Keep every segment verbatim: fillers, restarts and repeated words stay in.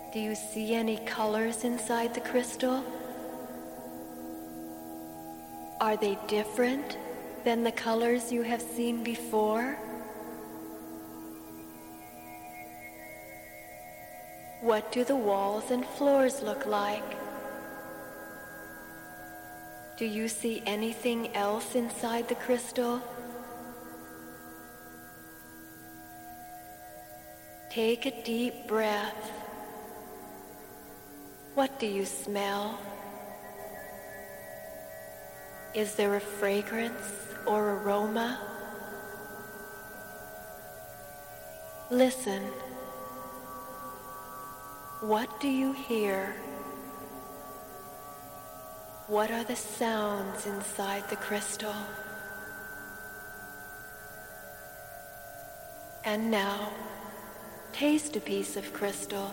Do you see any colors inside the crystal? Are they different than the colors you have seen before? What do the walls and floors look like? Do you see anything else inside the crystal? Take a deep breath. What do you smell? Is there a fragrance or aroma? Listen. What do you hear? What are the sounds inside the crystal? And now, taste a piece of crystal.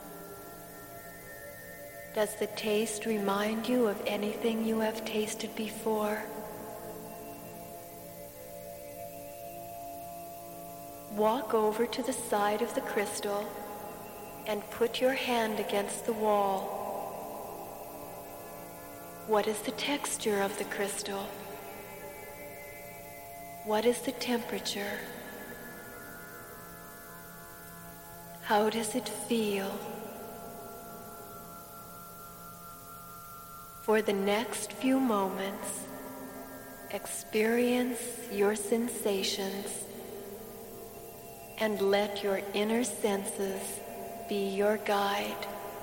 Does the taste remind you of anything you have tasted before? Walk over to the side of the crystal and put your hand against the wall. What is the texture of the crystal? What is the temperature? How does it feel? For the next few moments, experience your sensations and let your inner senses be your guide.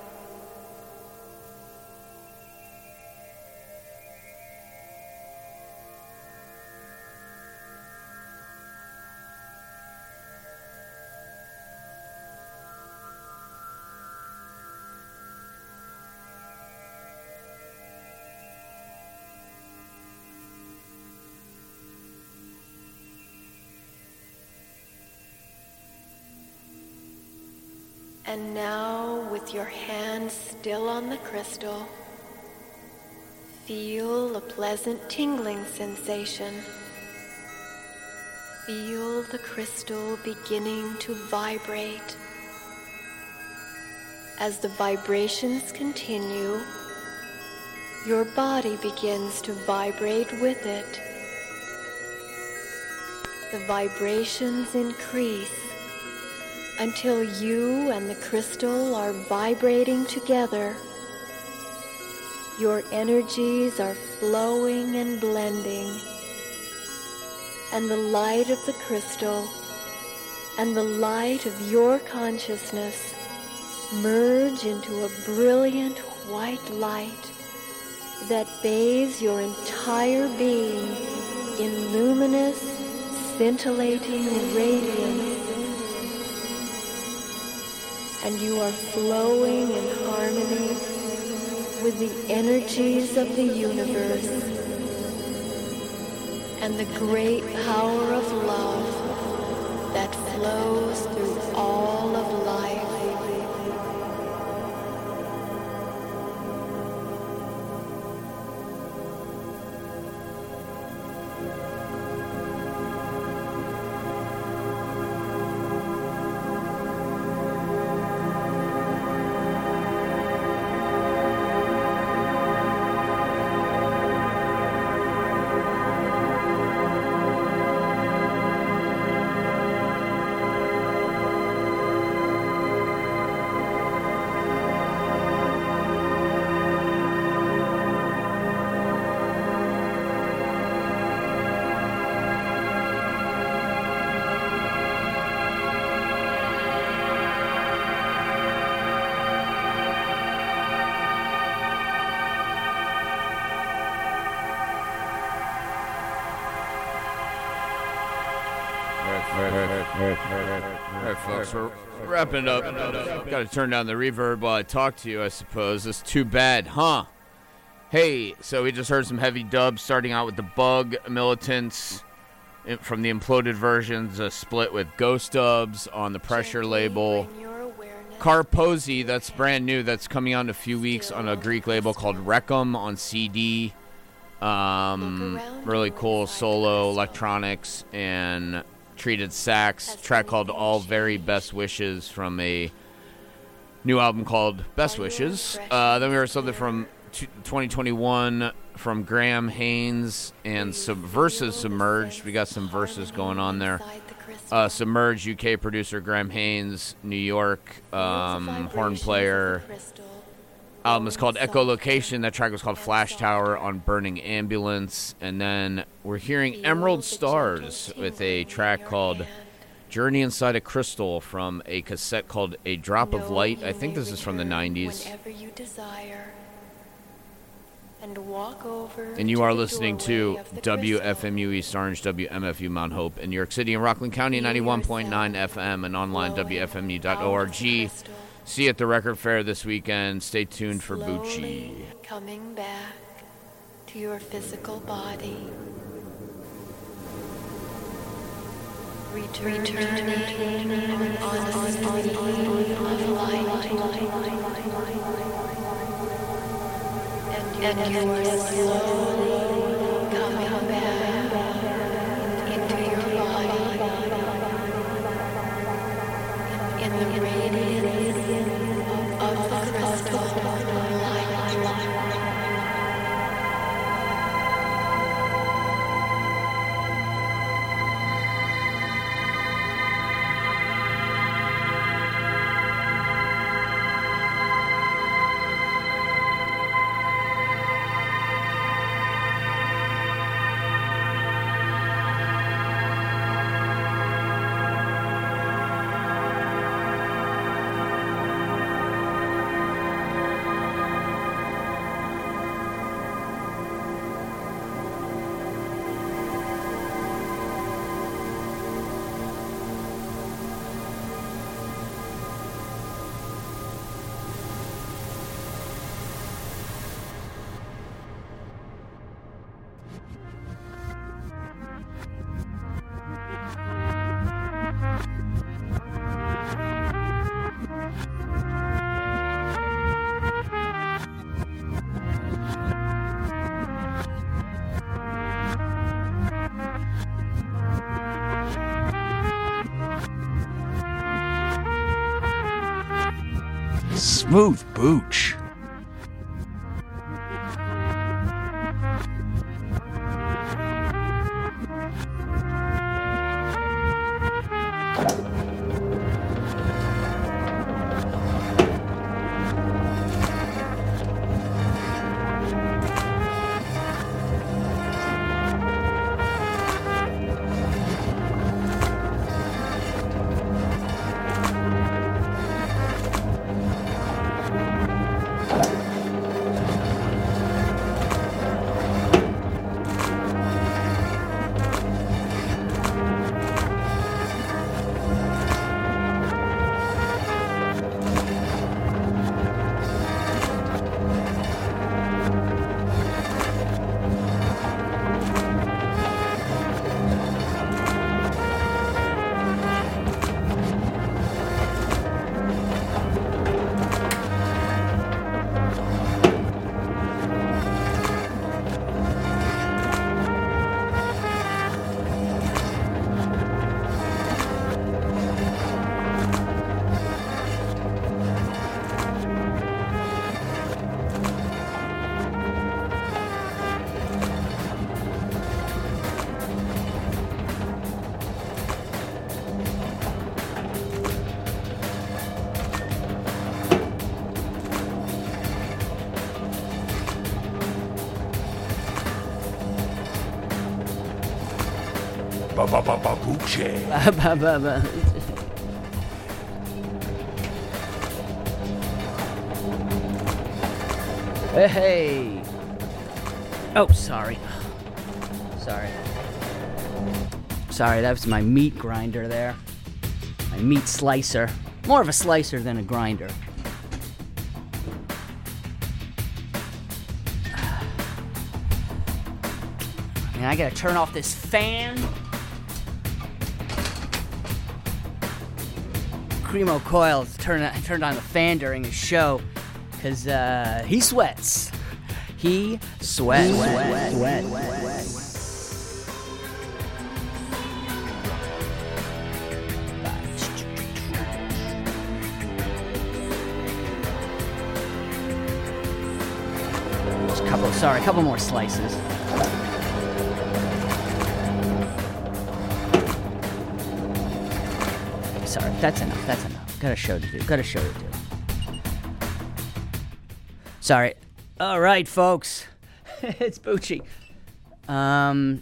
And now, with your hand still on the crystal, feel a pleasant tingling sensation. Feel the crystal beginning to vibrate. As the vibrations continue, your body begins to vibrate with it. The vibrations increase until you and the crystal are vibrating together. Your energies are flowing and blending, and the light of the crystal and the light of your consciousness merge into a brilliant white light that bathes your entire being in luminous, scintillating radiance. And you are flowing in harmony with the energies of the universe and the great power of love that flows through all of life. Alright, folks, we're wrapping up. Got to turn down the reverb while I talk to you, I suppose. It's too bad, huh? Hey, so we just heard some heavy dubs, starting out with the Bug Militants from the Imploded Versions, a split with Ghost Dubs on the Pressure label. Carposi, that's brand new, that's coming out in a few weeks on a Greek label called Recum on C D. Um, really cool solo electronics and treated sax track called All Very Best Wishes from a new album called Best Wishes. Uh, then we heard something from twenty twenty-one from Graham Haynes and Sub- versus Submerged. We got some verses going on there. Uh, Submerged, U K producer Graham Haynes, New York um, horn player. Album is called Echolocation. That track was called Flash Tower on Burning Ambulance. And then we're hearing Emerald Stars with a track called Journey Inside a Crystal from a cassette called A Drop of Light. I think this is from the nineties. And walk over and you are to the listening to doorway of the W F M U crystal. East Orange, W M F U Mount Hope in New York City and Rockland County, ninety-one point nine F M and online W F M U dot org. See you at the record fair this weekend. Stay tuned for Slowly Bucci. coming back to your physical body. Returning, Returning on, on, on, on, on light. And, and you are slowly coming back into your body in, in the radiance of, of the crystal light. Smooth Booch. Bucci. Ba, ba, ba. Hey. Oh, sorry. Sorry. Sorry, that was my meat grinder there. My meat slicer. More of a slicer than a grinder. And I gotta turn off this fan. Cremo Coils turned turned on the fan during the show because uh, he sweats. He sweats. Sweat, sweat, sweat, sweat. couple, sorry, a couple more slices. Sorry, that's enough, that's enough. Got a show to do, got a show to do. Sorry. All right, folks. It's Bucci. Um...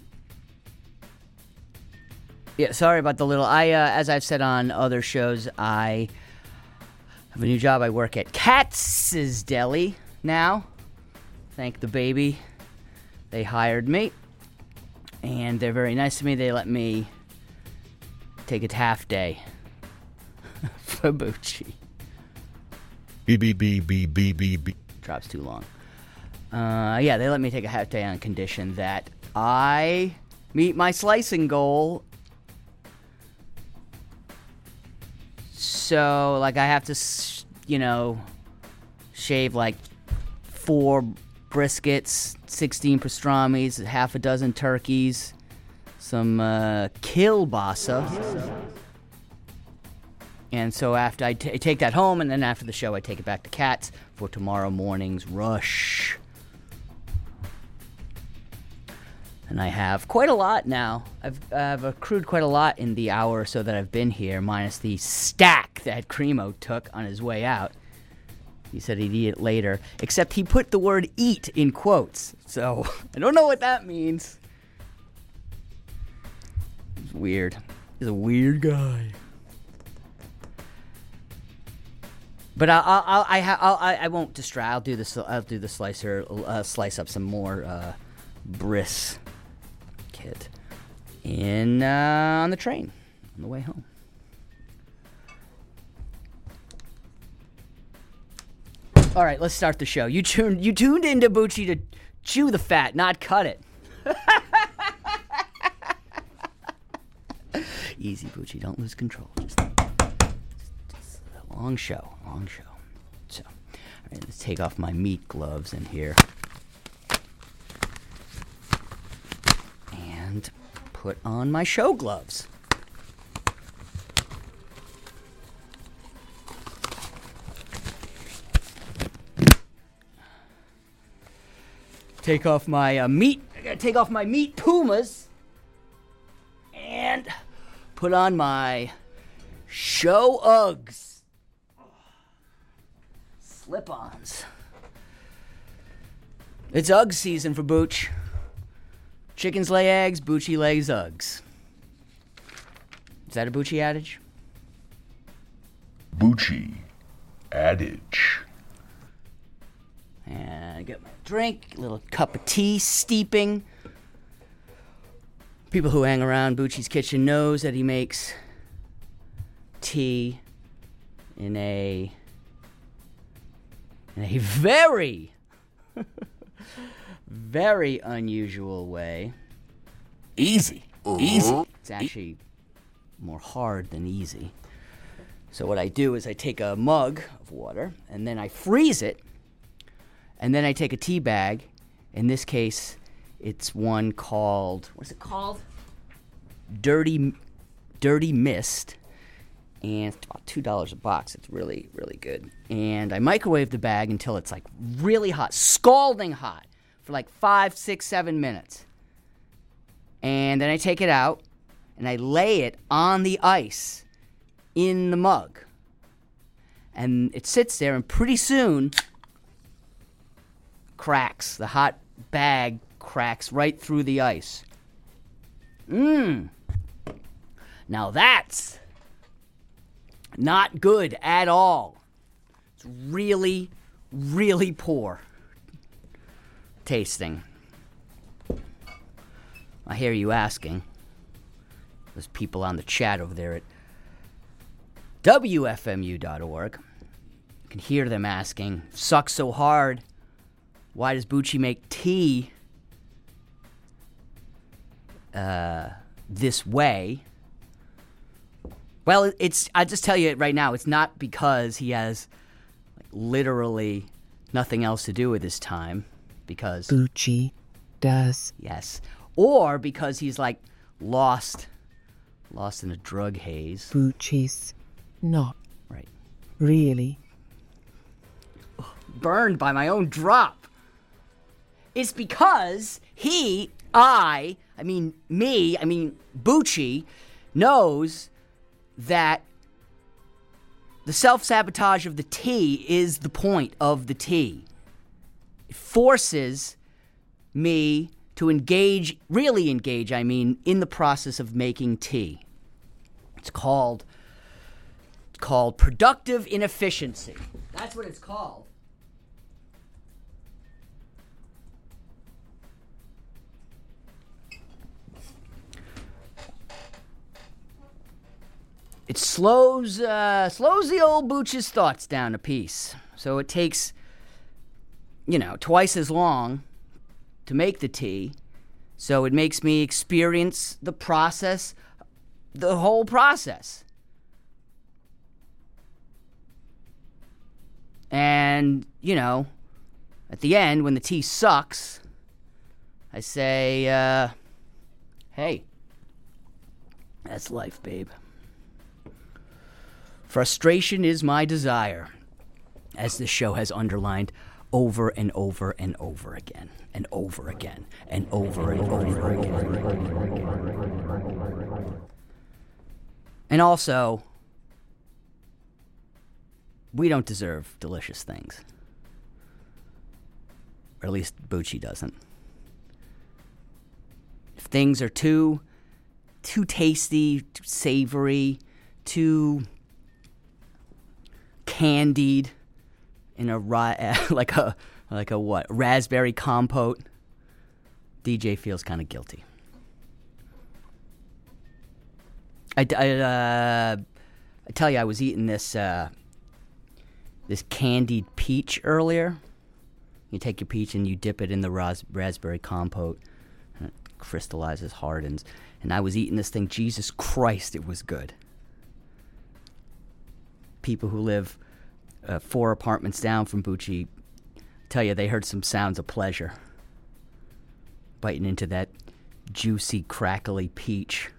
Yeah, sorry about the little... I, uh, as I've said on other shows, I have a new job. I work at Katz's Deli now. Thank the baby. They hired me, and they're very nice to me. They let me take a half day for Bucci. B B B B B B B. Drops too long. Uh, yeah, they let me take a half day on condition that I meet my slicing goal. So, like, I have to, you know, shave, like, four briskets, sixteen pastrami's, half a dozen turkeys, some uh, kielbasa. And so after I, t- I take that home, and then after the show, I take it back to Katz for tomorrow morning's rush. And I have quite a lot now. I've, I've accrued quite a lot in the hour or so that I've been here, minus the stack that Cremo took on his way out. He said he'd eat it later, except he put the word eat in quotes. So, I don't know what that means. It's weird. He's a weird guy. But I'll, I'll, I'll, I, ha- I'll, I, I won't distract. I'll do this. I'll do the slicer. Uh, slice up some more uh, bris. Kit in uh, on the train on the way home. All right, let's start the show. You tuned you tuned into Bucci to chew the fat, not cut it. Easy, Bucci. Don't lose control. Just, just a long show, long show. So, all right, let's take off my meat gloves in here. And put on my show gloves. Take off my uh, meat. I gotta take off my meat Pumas. And put on my show Uggs. Slip-ons. It's Uggs season for Booch. Chickens lay eggs, Bucci lays Uggs. Is that a Bucci adage? Bucci adage. And I get my drink, a little cup of tea steeping. People who hang around Bucci's kitchen knows that he makes tea in a in a very very unusual way. Easy. Easy. It's actually more hard than easy. So what I do is I take a mug of water, and then I freeze it, and then I take a tea bag. In this case, it's one called, what's it called? Dirty, Dirty Mist. And it's about two dollars a box. It's really, really good. And I microwave the bag until it's like really hot, scalding hot, for like five, six, seven minutes. And then I take it out, and I lay it on the ice in the mug. And it sits there, and pretty soon, cracks. The hot bag cracks right through the ice. Mmm. Now that's not good at all. It's really, really poor tasting. I hear you asking. There's people on the chat over there at W F M U dot org. You can hear them asking, sucks so hard. Why does Bucci make tea uh, this way? Well, it's, I'll just tell you it right now. It's not because he has like, literally nothing else to do with his time. Because Bucci does. Yes. Or because he's like lost, lost in a drug haze. Bucci's not. Right. Really. Burned by my own drop. It's because he, I, I mean me, I mean Bucci, knows that the self-sabotage of the tea is the point of the tea. It forces me to engage, really engage, I mean, in the process of making tea. It's called, it's called productive inefficiency. That's what it's called. It slows uh, slows the old Booch's thoughts down a piece. So it takes, you know, twice as long to make the tea. So it makes me experience the process, the whole process. And, you know, at the end, when the tea sucks, I say, uh, hey, that's life, babe. Frustration is my desire, as this show has underlined over and over and over again, and over again, and over and over again. And also, we don't deserve delicious things. Or at least Bucci doesn't. If things are too, too tasty, too savory, too candied in a like a like a what raspberry compote, D J feels kind of guilty. I, I, uh, I tell you, I was eating this uh, this candied peach earlier. You take your peach and you dip it in the ras- raspberry compote, and it crystallizes, hardens. And I was eating this thing. Jesus Christ, it was good. People who live uh, four apartments down from Bucci tell you they heard some sounds of pleasure biting into that juicy, crackly peach.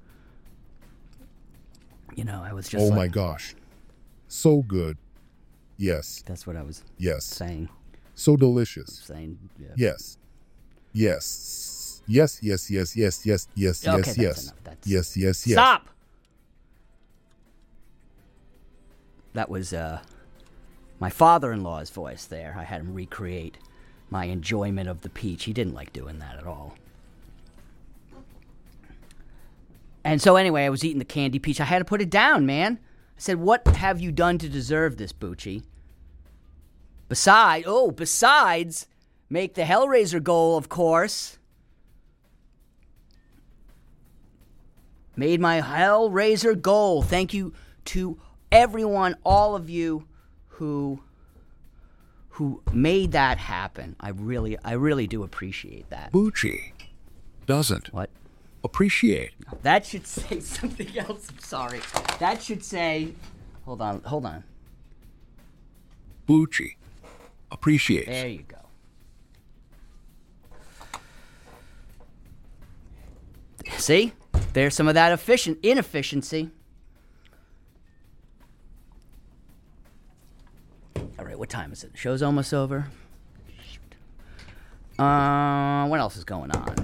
You know, I was just Oh like, my gosh. So good. Yes. That's what I was Yes. saying. So delicious. Saying, yeah. Yes. Yes. Yes, yes, yes, yes, yes, yes, Okay, yes, that's yes. enough. That's- Yes, yes, yes. Stop! That was uh, my father-in-law's voice there. I had him recreate my enjoyment of the peach. He didn't like doing that at all. And so anyway, I was eating the candy peach. I had to put it down, man. I said, what have you done to deserve this, Bucci? Besides, oh, besides, make the Hellraiser goal, of course. Made my Hellraiser goal. Thank you to everyone, all of you who who made that happen. I really, I really do appreciate that. Bucci doesn't What? appreciate. That should say something else. I'm sorry. That should say, hold on, hold on. Bucci appreciates. There you go. See? There's some of that efficient inefficiency. All right, what time is it? The show's almost over. Shoot. Uh, what else is going on?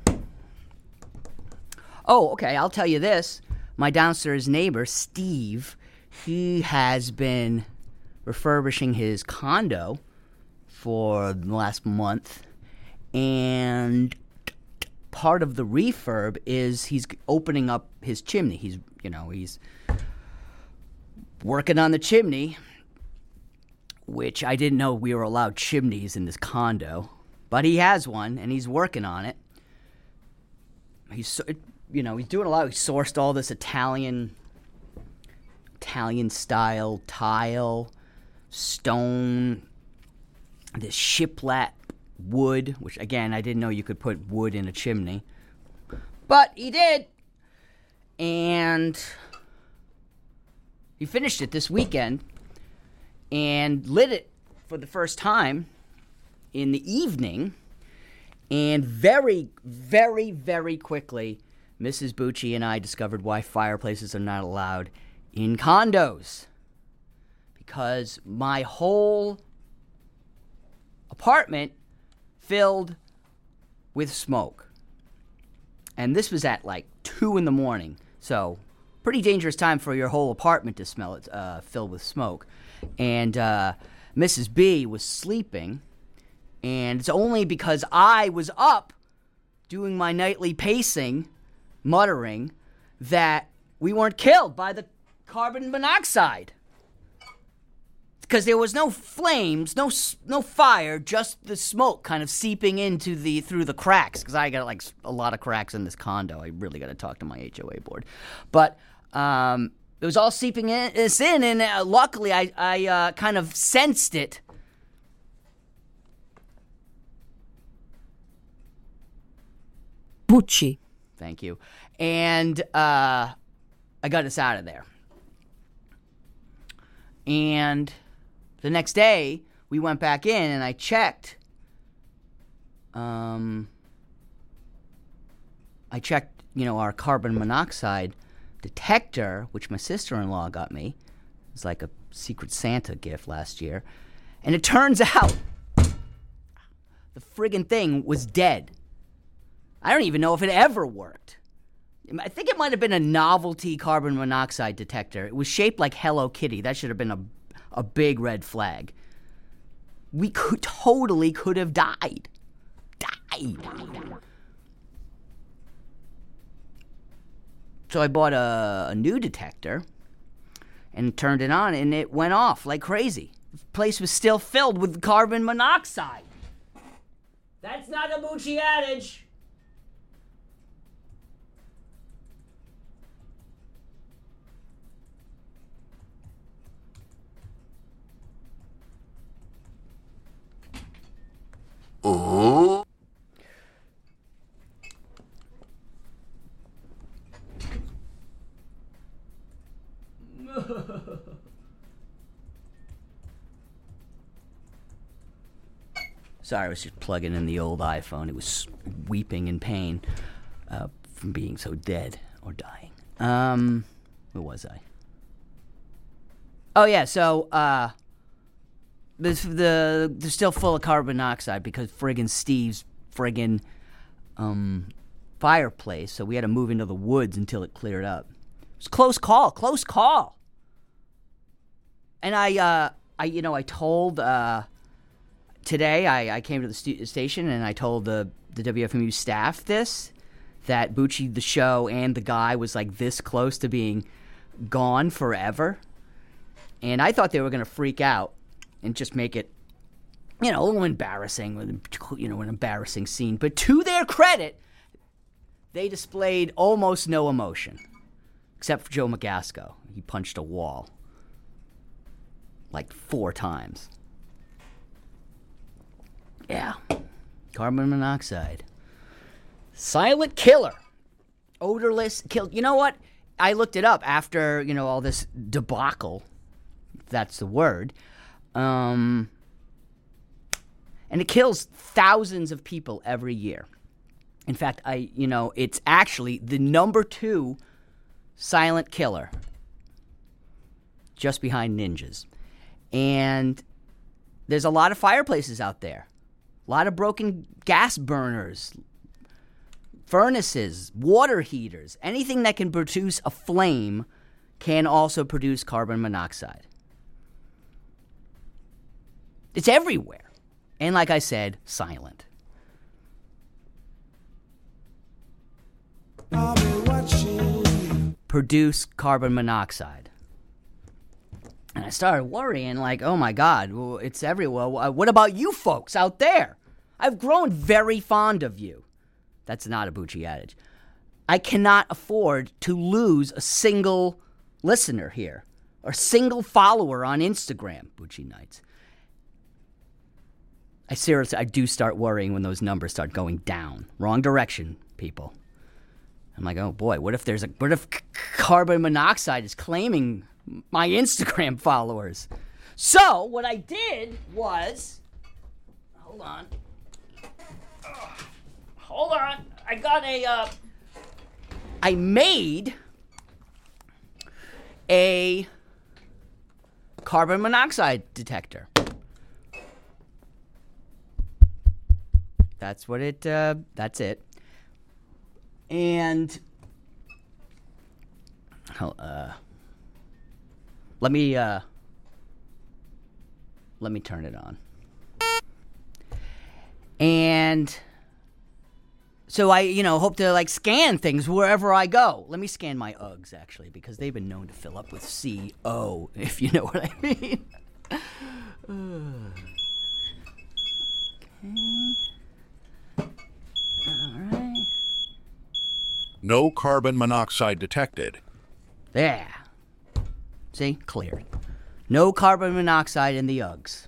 Oh, okay, I'll tell you this. My downstairs neighbor, Steve, he has been refurbishing his condo for the last month, and part of the refurb is he's opening up his chimney. He's, you know, he's working on the chimney, which I didn't know we were allowed chimneys in this condo, but he has one, and he's working on it. He's, you know, he's doing a lot. He sourced all this Italian, Italian-style tile, stone, this shiplap wood, which, again, I didn't know you could put wood in a chimney. But he did. And he finished it this weekend and lit it for the first time in the evening. And very, very, very quickly, Missus Bucci and I discovered why fireplaces are not allowed in condos. Because my whole apartment filled with smoke. And this was at like two in the morning. So pretty dangerous time for your whole apartment to smell it uh, filled with smoke. And uh, Missus B was sleeping. And it's only because I was up doing my nightly pacing, muttering, that we weren't killed by the carbon monoxide. Because there was no flames, no no fire, just the smoke kind of seeping into the through the cracks. Because I got like a lot of cracks in this condo. I really got to talk to my H O A board. But um, it was all seeping in, this in, and uh, luckily I I uh, kind of sensed it. Bucci. Thank you. And uh, I got us out of there. And the next day, we went back in and I checked. Um, I checked, you know, our carbon monoxide detector, which my sister-in-law got me. It was like a Secret Santa gift last year. And it turns out the friggin' thing was dead. I don't even know if it ever worked. I think it might have been a novelty carbon monoxide detector. It was shaped like Hello Kitty. That should have been a, a big red flag. We could totally could have died. Died. So I bought a, a new detector and turned it on, and it went off like crazy. The place was still filled with carbon monoxide. That's not a Bucci adage. Oh. Sorry, I was just plugging in the old iPhone. It was weeping in pain uh, from being so dead or dying. Um, where was I? Oh yeah, so uh, the the they're still full of carbon monoxide because friggin' Steve's friggin' um fireplace. So we had to move into the woods until it cleared up. It was a close call, close call. And I, uh, I you know, I told. Uh, Today, I, I came to the st- station and I told the, the W F M U staff this, that Bucci, the show, and the guy was like this close to being gone forever. And I thought they were going to freak out and just make it, you know, a little embarrassing, you know, an embarrassing scene. But to their credit, they displayed almost no emotion, except for Joe McGasco. He punched a wall like four times. Yeah. Carbon monoxide. Silent killer. Odorless kill. You know what? I looked it up after, you know, all this debacle. If that's the word. Um, and it kills thousands of people every year. In fact, I, you know, it's actually the number two silent killer. Just behind ninjas. And there's a lot of fireplaces out there. A lot of broken gas burners, furnaces, water heaters. Anything that can produce a flame can also produce carbon monoxide. It's everywhere. And like I said, silent. Produce carbon monoxide. And I started worrying, like, oh my God, well, it's everywhere. What about you folks out there? I've grown very fond of you. That's not a Bucci adage. I cannot afford to lose a single listener here, or a single follower on Instagram, Bucci Nights. I seriously, I do start worrying when those numbers start going down. Wrong direction, people. I'm like, oh boy, what if there's a, what if c- carbon monoxide is claiming my Instagram followers? So what I did was, hold on, Ugh. hold on, I got a, uh, I made a carbon monoxide detector. That's what it, uh, that's it. And, uh, let me, uh, let me turn it on. And so I, you know, hope to, like, scan things wherever I go. Let me scan my Uggs, actually, because they've been known to fill up with C O, if you know what I mean. Okay. All right. No carbon monoxide detected. There. See? Cleared. No carbon monoxide in the Uggs.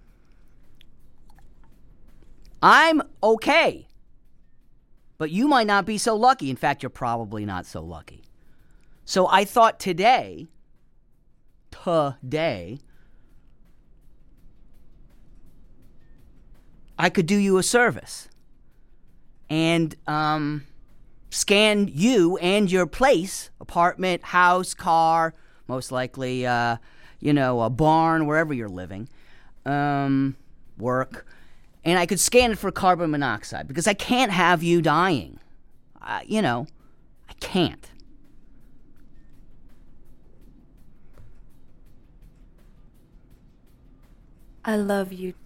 I'm okay. But you might not be so lucky. In fact, you're probably not so lucky. So I thought today, today, I could do you a service and um, scan you and your place, apartment, house, car, most likely, uh, you know, a barn, wherever you're living, um, work, and I could scan it for carbon monoxide because I can't have you dying. Uh, you know, I can't. I love you.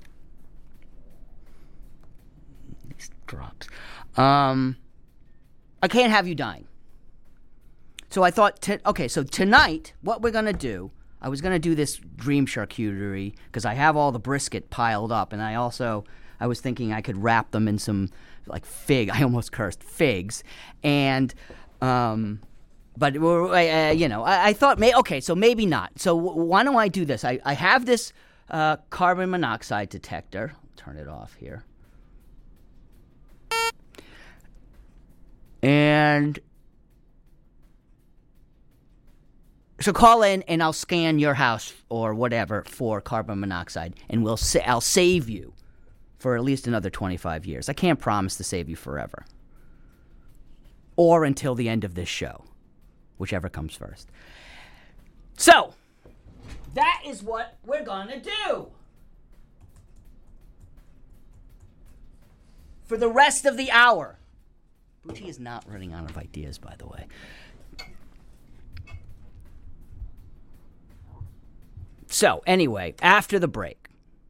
These drops. Um, I can't have you dying. So I thought, t- okay, so tonight, what we're going to do, I was going to do this dream charcuterie because I have all the brisket piled up, and I also, I was thinking I could wrap them in some, like, fig, I almost cursed, figs, and, um, but, uh, you know, I, I thought, may, okay, so maybe not. So w- why don't I do this? I, I have this uh, carbon monoxide detector. I'll turn it off here. And so call in and I'll scan your house or whatever for carbon monoxide, and we'll sa- I'll save you for at least another twenty-five years. I can't promise to save you forever. Or until the end of this show, whichever comes first. So, that is what we're going to do. For the rest of the hour. Bucci is not running out of ideas, by the way. So, anyway, after the break,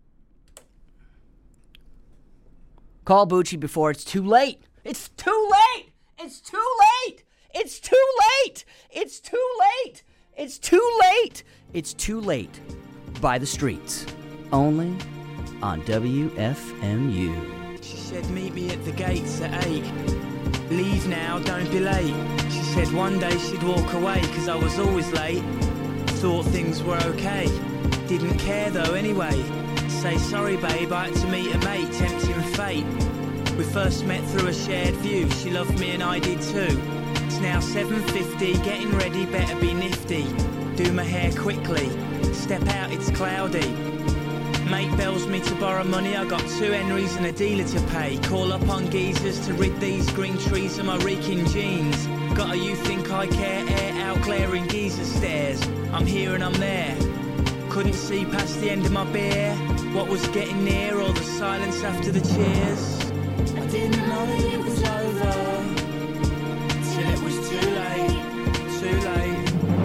call Bucci before it's too late. It's too late! It's too late! It's too late! It's too late! It's too late! It's too late. By the Streets. Only on W F M U. She said, meet me at the gates at eight. Leave now, don't be late. She said one day she'd walk away, cause I was always late. Thought things were okay. Didn't care though anyway. Say sorry babe, I had to meet a mate, tempting fate. We first met through a shared view. She loved me and I did too. It's now seven fifty, getting ready, better be nifty. Do my hair quickly, step out, it's cloudy. Mate bells me to borrow money, I got two Henrys and a dealer to pay. Call up on geezers to rid these green trees of my reeking jeans. Got a you think I care, air out glaring geezer stares. I'm here and I'm there. Couldn't see past the end of my beer. What was getting near, all the silence after the cheers. I didn't know it was over till it was too late, too late.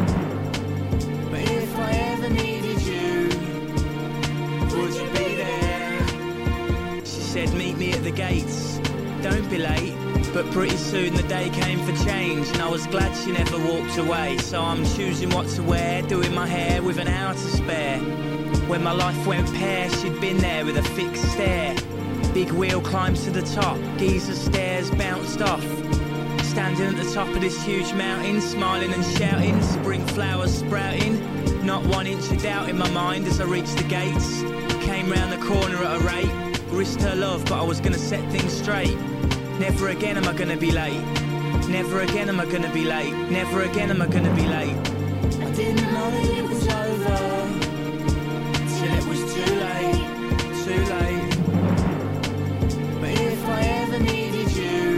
But if I ever needed you, would you be there? She said meet me at the gates, don't be late. But pretty soon the day came for change, and I was glad she never walked away. So I'm choosing what to wear, doing my hair with an hour to spare. When my life went pear, she'd been there with a fixed stare. Big wheel climbed to the top, geezer stairs bounced off. Standing at the top of this huge mountain, smiling and shouting, spring flowers sprouting. Not one inch of doubt in my mind as I reached the gates. Came round the corner at a rate, risked her love, but I was gonna set things straight. Never again am I gonna be late. Never again am I gonna be late. Never again am I gonna be late. I didn't know it was over till it was too late, too late. But if I ever needed you,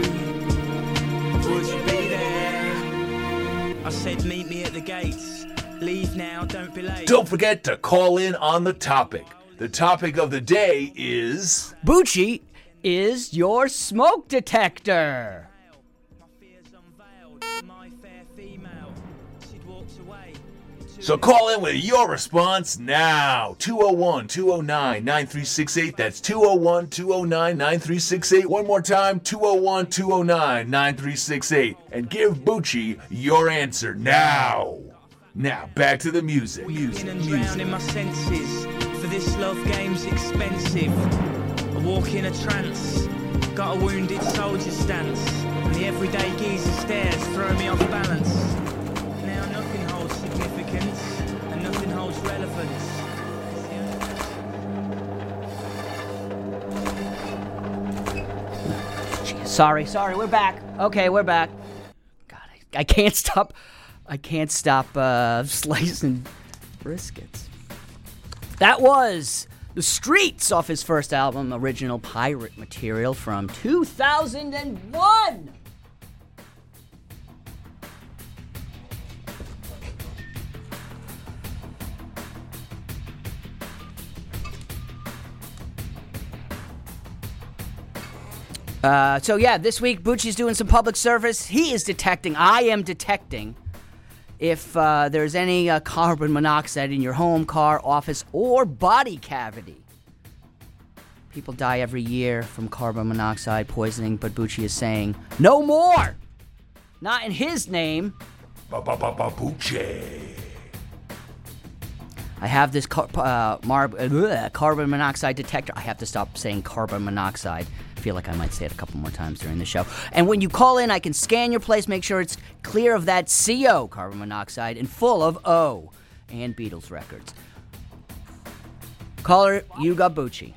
would you be there? I said meet me at the gates. Leave now, don't be late. Don't forget to call in on the topic. The topic of the day is... Bucci, is your smoke detector? My fears unveiled, my fair female. She'd walked away. So call in with your response now. two oh one, two oh nine, nine three six eight. That's two oh one, two oh nine, nine three six eight. One more time, two oh one, two oh nine, nine three six eight. And give Bucci your answer now. Now, back to the music. Music, In and drown in my senses. For this love game's expensive. I walk in a trance. Got a wounded soldier stance. And the everyday geezer stares throw me off balance. Now nothing holds significance. And nothing holds relevance. Sorry, sorry, we're back. Okay, we're back. God, I, I can't stop. I can't stop uh, slicing briskets. That was The Streets off his first album, Original Pirate Material, from two thousand one. Uh, so yeah, this week Bucci's doing some public service. He is detecting, I am detecting, if uh, there's any uh, carbon monoxide in your home, car, office, or body cavity. People die every year from carbon monoxide poisoning, but Bucci is saying, no more! Not in his name. Bucci. I have this car- uh, mar- uh, carbon monoxide detector. I have to stop saying carbon monoxide. I feel like I might say it a couple more times during the show. And when you call in, I can scan your place, make sure it's clear of that C O, carbon monoxide, and full of O, and Beatles records. Caller, you got Bucci.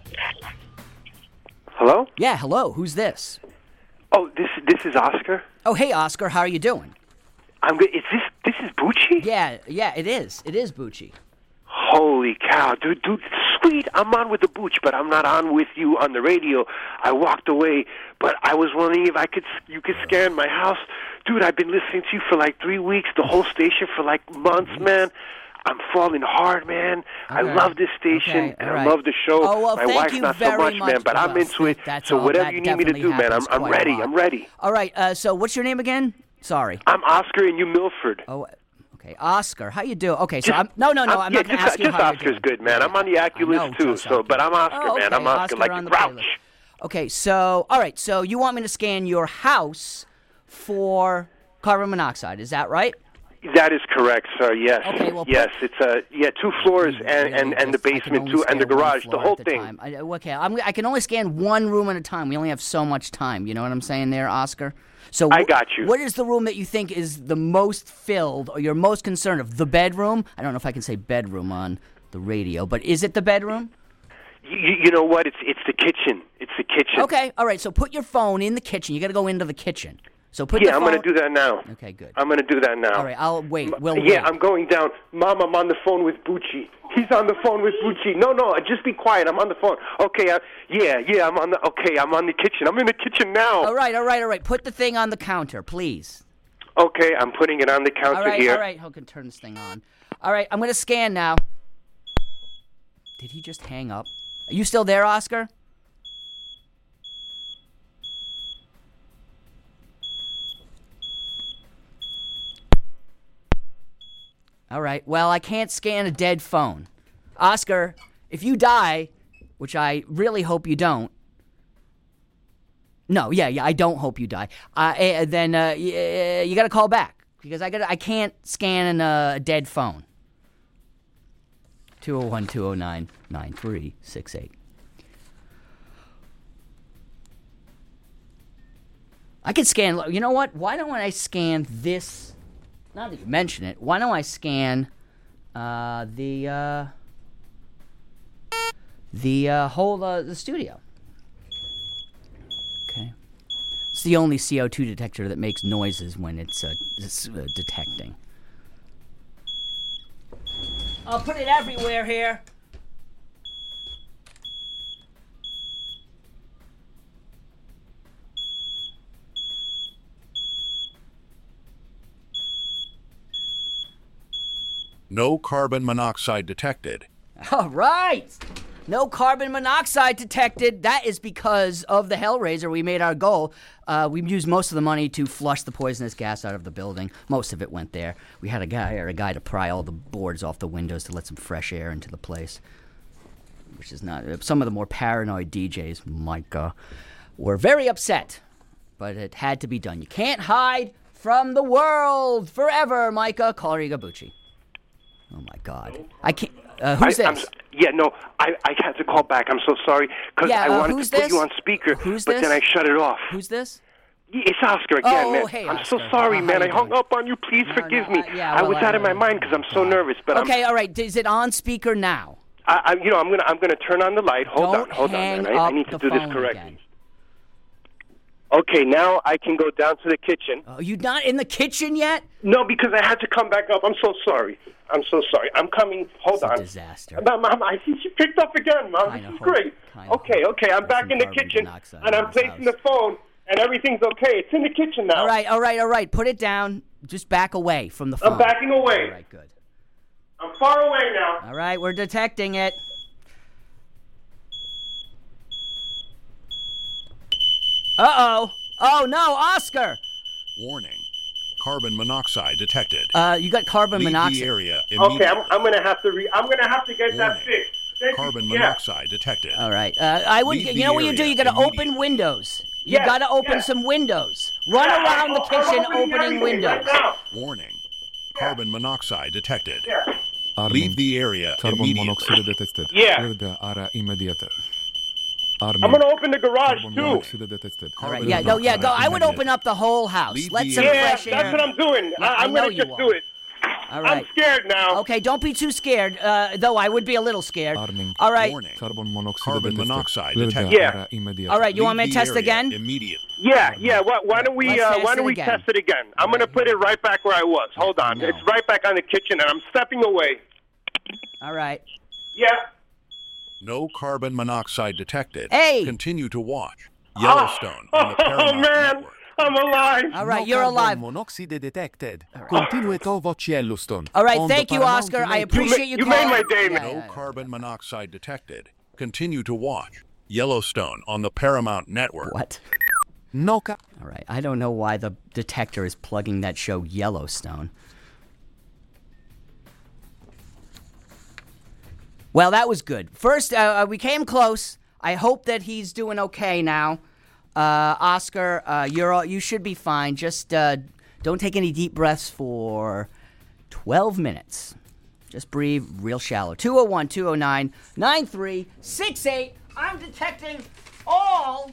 Hello? Yeah, hello. Who's this? Oh, this this is Oscar. Oh, hey, Oscar. How are you doing? I'm good. Is this this is Bucci? Yeah, yeah, it is. It is Bucci. Holy cow, dude, dude, sweet. I'm on with the Booch, but I'm not on with you on the radio. I walked away, but I was wondering if I could, you could scan my house. Dude, I've been listening to you for like three weeks, the whole station for like months, man. I'm falling hard, man. I right. love this station, Okay, and right. I love the show. Oh, well, my thank wife's you not so very much, much. man, but I'm Well, into it. that's So all- whatever that you need me to definitely do, man, I'm happens I'm quite a ready. lot. I'm ready. All right, uh, so what's your name again? Sorry. I'm Oscar, and you Milford. Oh, okay. Oscar, how you doing? Okay, so I'm... No, no, no, I'm, I'm, yeah, not going to just, ask you just how Oscar's you're doing. good, man. I'm on the I Acu know, list, too, just so, Oscar. but I'm Oscar, Oh, man. I'm okay, Oscar, like on the the Grouch. playlist. Okay, so, all right, so you want me to scan your house for carbon monoxide, is that right? That is correct, sir. Yes. Okay, well, yes, it's uh, yeah, two floors and, and, and the Just- I can basement only too, and the scan one garage, the floor whole at a thing. time. I, okay, I'm, I can only scan one room at a time. We only have so much time. You know what I'm saying there, Oscar? So I wh- got you. What is the room that you think is the most filled, or you're most concerned of? The bedroom? I don't know if I can say bedroom on the radio, but is it the bedroom? You, you know what? It's it's the kitchen. It's the kitchen. Okay, all right. So put your phone in the kitchen. You got to go into the kitchen. So put Yeah, the I'm phone... going to do that now. Okay, good. I'm going to do that now. All right, I'll wait. We'll yeah, wait. I'm going down. Mom, I'm on the phone with Bucci. He's on the phone with Bucci. No, no, just be quiet. I'm on the phone. Okay, uh, yeah, yeah, I'm on the. Okay, I'm on the kitchen. I'm in the kitchen now. All right, all right, all right. Put the thing on the counter, please. Okay, I'm putting it on the counter All right, here. all right. Who can turn this thing on? All right, I'm going to scan now. Did he just hang up? Are you still there, Oscar? All right. Well, I can't scan a dead phone. Oscar, if you die, which I really hope you don't. No, yeah, yeah, I don't hope you die. Uh, eh, then uh, y- you got to call back because I got I can't scan a, a dead phone. two oh one, two oh nine, nine three six eight. I could scan. You know what? Why don't I scan this? Now that you mention it, why don't I scan uh, the uh, the uh, whole uh, the studio? Okay, it's the only C O two detector that makes noises when it's, uh, it's uh, detecting. I'll put it everywhere here. No carbon monoxide detected. All right. No carbon monoxide detected. That is because of the Hellraiser. We made our goal. Uh, we used most of the money to flush the poisonous gas out of the building. Most of it went there. We had a guy or a guy to pry all the boards off the windows to let some fresh air into the place. Which is not... Some of the more paranoid D Js, Micah, were very upset. But it had to be done. You can't hide from the world forever, Micah. Call Rigabucci. Oh, my God. I can't... Uh, who's I, I'm this? s- yeah, no, I, I had to call back. I'm so sorry because Yeah, I uh, wanted who's to put this? you on speaker, Who's but this? then I shut it off. Who's this? Yeah, it's Oscar again, Oh, man. hey, I'm so Oscar. sorry, Uh, how man. you I hung doing? up on you. Please No, forgive no, me. uh, yeah, I well, was out of my I- mind because I'm so nervous. But Okay, all right. Is it on speaker now? I'm, I, I, you know, I'm gonna, I'm gonna turn on the light. Hold Don't on, hold hang on, man. I, I up need to the do this phone correctly. again. Okay, now I can go down to the kitchen. Oh, you not in the kitchen yet? No, because I had to come back up. I'm so sorry. I'm so sorry. I'm coming. Hold It's a on. disaster. Mom, Mom, I see she picked up again, Mom. Kinda This is hope- great. kinda Okay, hope okay. I'm there's back some in the carbon kitchen, monoxide and in I'm this placing house. the phone, and everything's okay. It's in the kitchen now. All right, all right, all right. Put it down. Just back away from the phone. I'm backing away. All right, good. I'm far away now. All right, we're detecting it. Uh-oh. Oh, no, Oscar. Warning. Carbon monoxide detected. Uh, you got carbon Leave monoxide. the area Okay, immediately. I'm, I'm gonna have to. Re- I'm gonna have to get that Warning. fixed. Thank Carbon you. Yeah. monoxide detected. All right. Uh, I would. Leave You the know what you do? area You got to open immediately. windows. You Yes, got to open yes. some windows. Run Yeah, around the I'm- I'm kitchen opening opening everything windows. Right now. Warning. Carbon monoxide detected. Yeah. Leave the area Carbon immediately. monoxide detected. Yeah. Clear the area immediately. Armin. I'm gonna open the garage Carbon too. monoxide detected. All right. Carbon Yeah. No. Yeah. Go. I would monoxide open up the whole house. Leave Let the some area. Yeah, fresh that's air. what I'm doing. Yeah, I, I I'm know gonna you just are. do it. All I'm right. scared now. Okay. Don't be too scared. Uh, though I would be a little scared. Armin. All right. Warning. Carbon monoxide Carbon detected. monoxide Clear the detected. Yeah. area immediately. All right. You want me to Leave the test area again? Immediately. Yeah, yeah. Why, why don't we? Let's Uh, test why it don't we again. test it again? I'm All gonna right. put it right back where I was. Hold on. No. It's right back on the kitchen, and I'm stepping away. All right. Yeah. No carbon monoxide detected. Hey! Continue to watch. Yellowstone on the Oh Paramount man, Network. I'm alive. All right. You're alive. monoxide detected. Continue to watch Yellowstone. All right. on the Thank you, Paramount Oscar. I Network. appreciate you you calling. made my day, Yeah, man. No yeah, yeah. carbon monoxide detected. Continue to watch. Yellowstone on the Paramount Network. What? No ca- All right. I don't know why the detector is plugging that show Yellowstone. Well, that was good. First, uh, we came close. I hope that he's doing okay now. Uh, Oscar, uh, you're all, you should be fine. Just uh, don't take any deep breaths for twelve minutes. Just breathe real shallow. two oh one, two oh nine, nine three six eight. I'm detecting all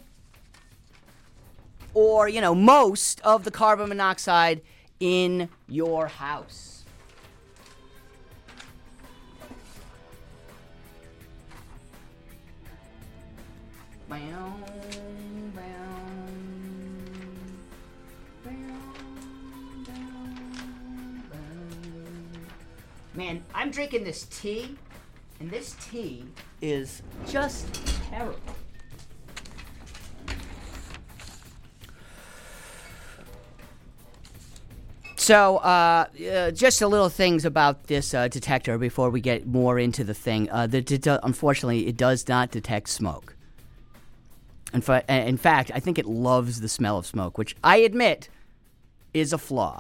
or, you know, most of the carbon monoxide in your house. Bow, bow, bow, bow, bow. Man, I'm drinking this tea, and this tea is just terrible. So, uh, uh, just a little things about this uh, detector before we get more into the thing. Uh, the det- unfortunately, it does not detect smoke. In, fa- in fact, I think it loves the smell of smoke, which I admit is a flaw.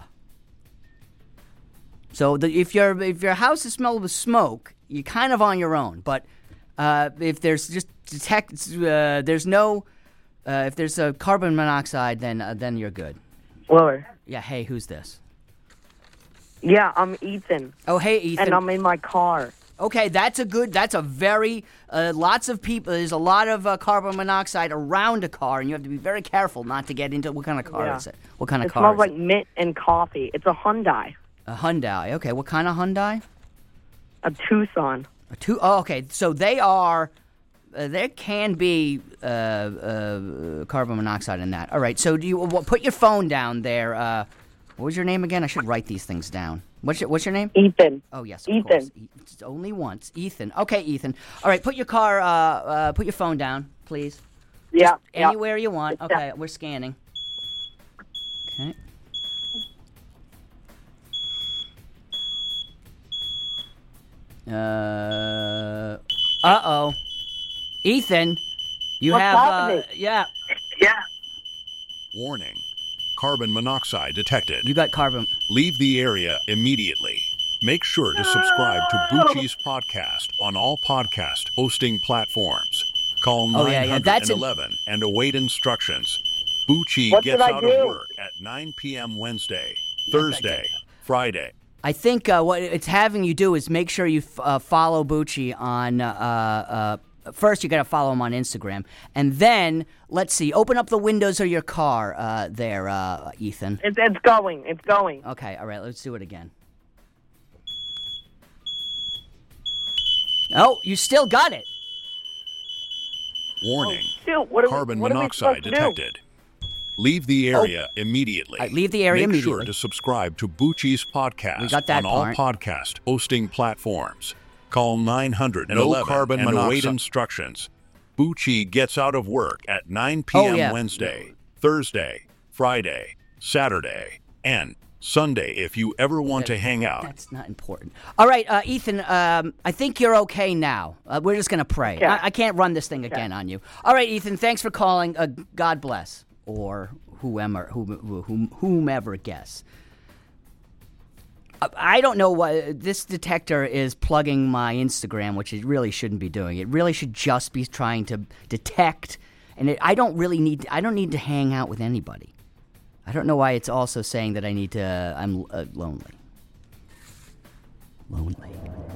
So, the, if your if your house is smelled with smoke, you're kind of on your own. But uh, if there's just detect, uh, there's no, uh, if there's a carbon monoxide, then uh, then you're good. Lower. Yeah. Hey, who's this? Yeah, I'm Ethan. Oh, hey, Ethan. And I'm in my car. Okay, that's a good, that's a very, uh, lots of people, there's a lot of uh, carbon monoxide around a car, and you have to be very careful not to get into, what kind of car Yeah. is it? What kind of It car smells is like it? mint and coffee. It's a Hyundai. A Hyundai. Okay, what kind of Hyundai? A Tucson. A two, oh, okay, so they are, uh, there can be uh, uh, carbon monoxide in that. All right, so do you, well, put your phone down there. Uh, what was your name again? I should write these things down. What's your, what's your name? Ethan. Oh, yes, of Ethan. course. E- It's only once. Ethan. Okay, Ethan. All right, put your car, uh, uh, put your phone down, please. Yeah. Just yeah. anywhere you want. It's Okay, down. we're scanning. Okay. Uh, uh-oh. Ethan, you What's have, uh, happening? yeah. Yeah. Warning. Carbon monoxide detected. You got carbon. Leave the area immediately. Make sure to subscribe to Bucci's podcast on all podcast hosting platforms. Call Oh, yeah, yeah, that's nine one one and await instructions. Bucci What gets did I out do? of work at nine p.m. Wednesday, Thursday, Friday. I think uh, what it's having you do is make sure you f- uh, follow Bucci on. Uh, uh, first, you got to follow him on Instagram, and then let's see. Open up the windows of your car, uh, there, uh, Ethan. It's, it's going. It's going. Okay, all right. Let's do it again. Oh, you still got it. Warning. Shoot, what are we- Carbon what are we monoxide supposed to do? detected. Leave the area immediately. All right, leave the area Make immediately. sure to subscribe to Bucci's podcast We got that on all part. podcast hosting platforms. Call nine hundred No eleven carbon and await monoxide. instructions. Bucci gets out of work at nine p.m. Oh, yeah. Wednesday, Thursday, Friday, Saturday, and Sunday if you ever want to hang out. That's not important. All right, uh, Ethan, um, I think you're okay now. Uh, we're just going to pray. Yeah. I-, I can't run this thing again on you. All right, Ethan, thanks for calling. Uh, God bless. Or whomever, whom, whom, whomever guess. I- I don't know what this detector is plugging my Instagram, which it really shouldn't be doing. It really should just be trying to detect, and it, I don't really need. I don't need to hang out with anybody. I don't know why it's also saying that I need to. I'm uh, lonely. Lonely.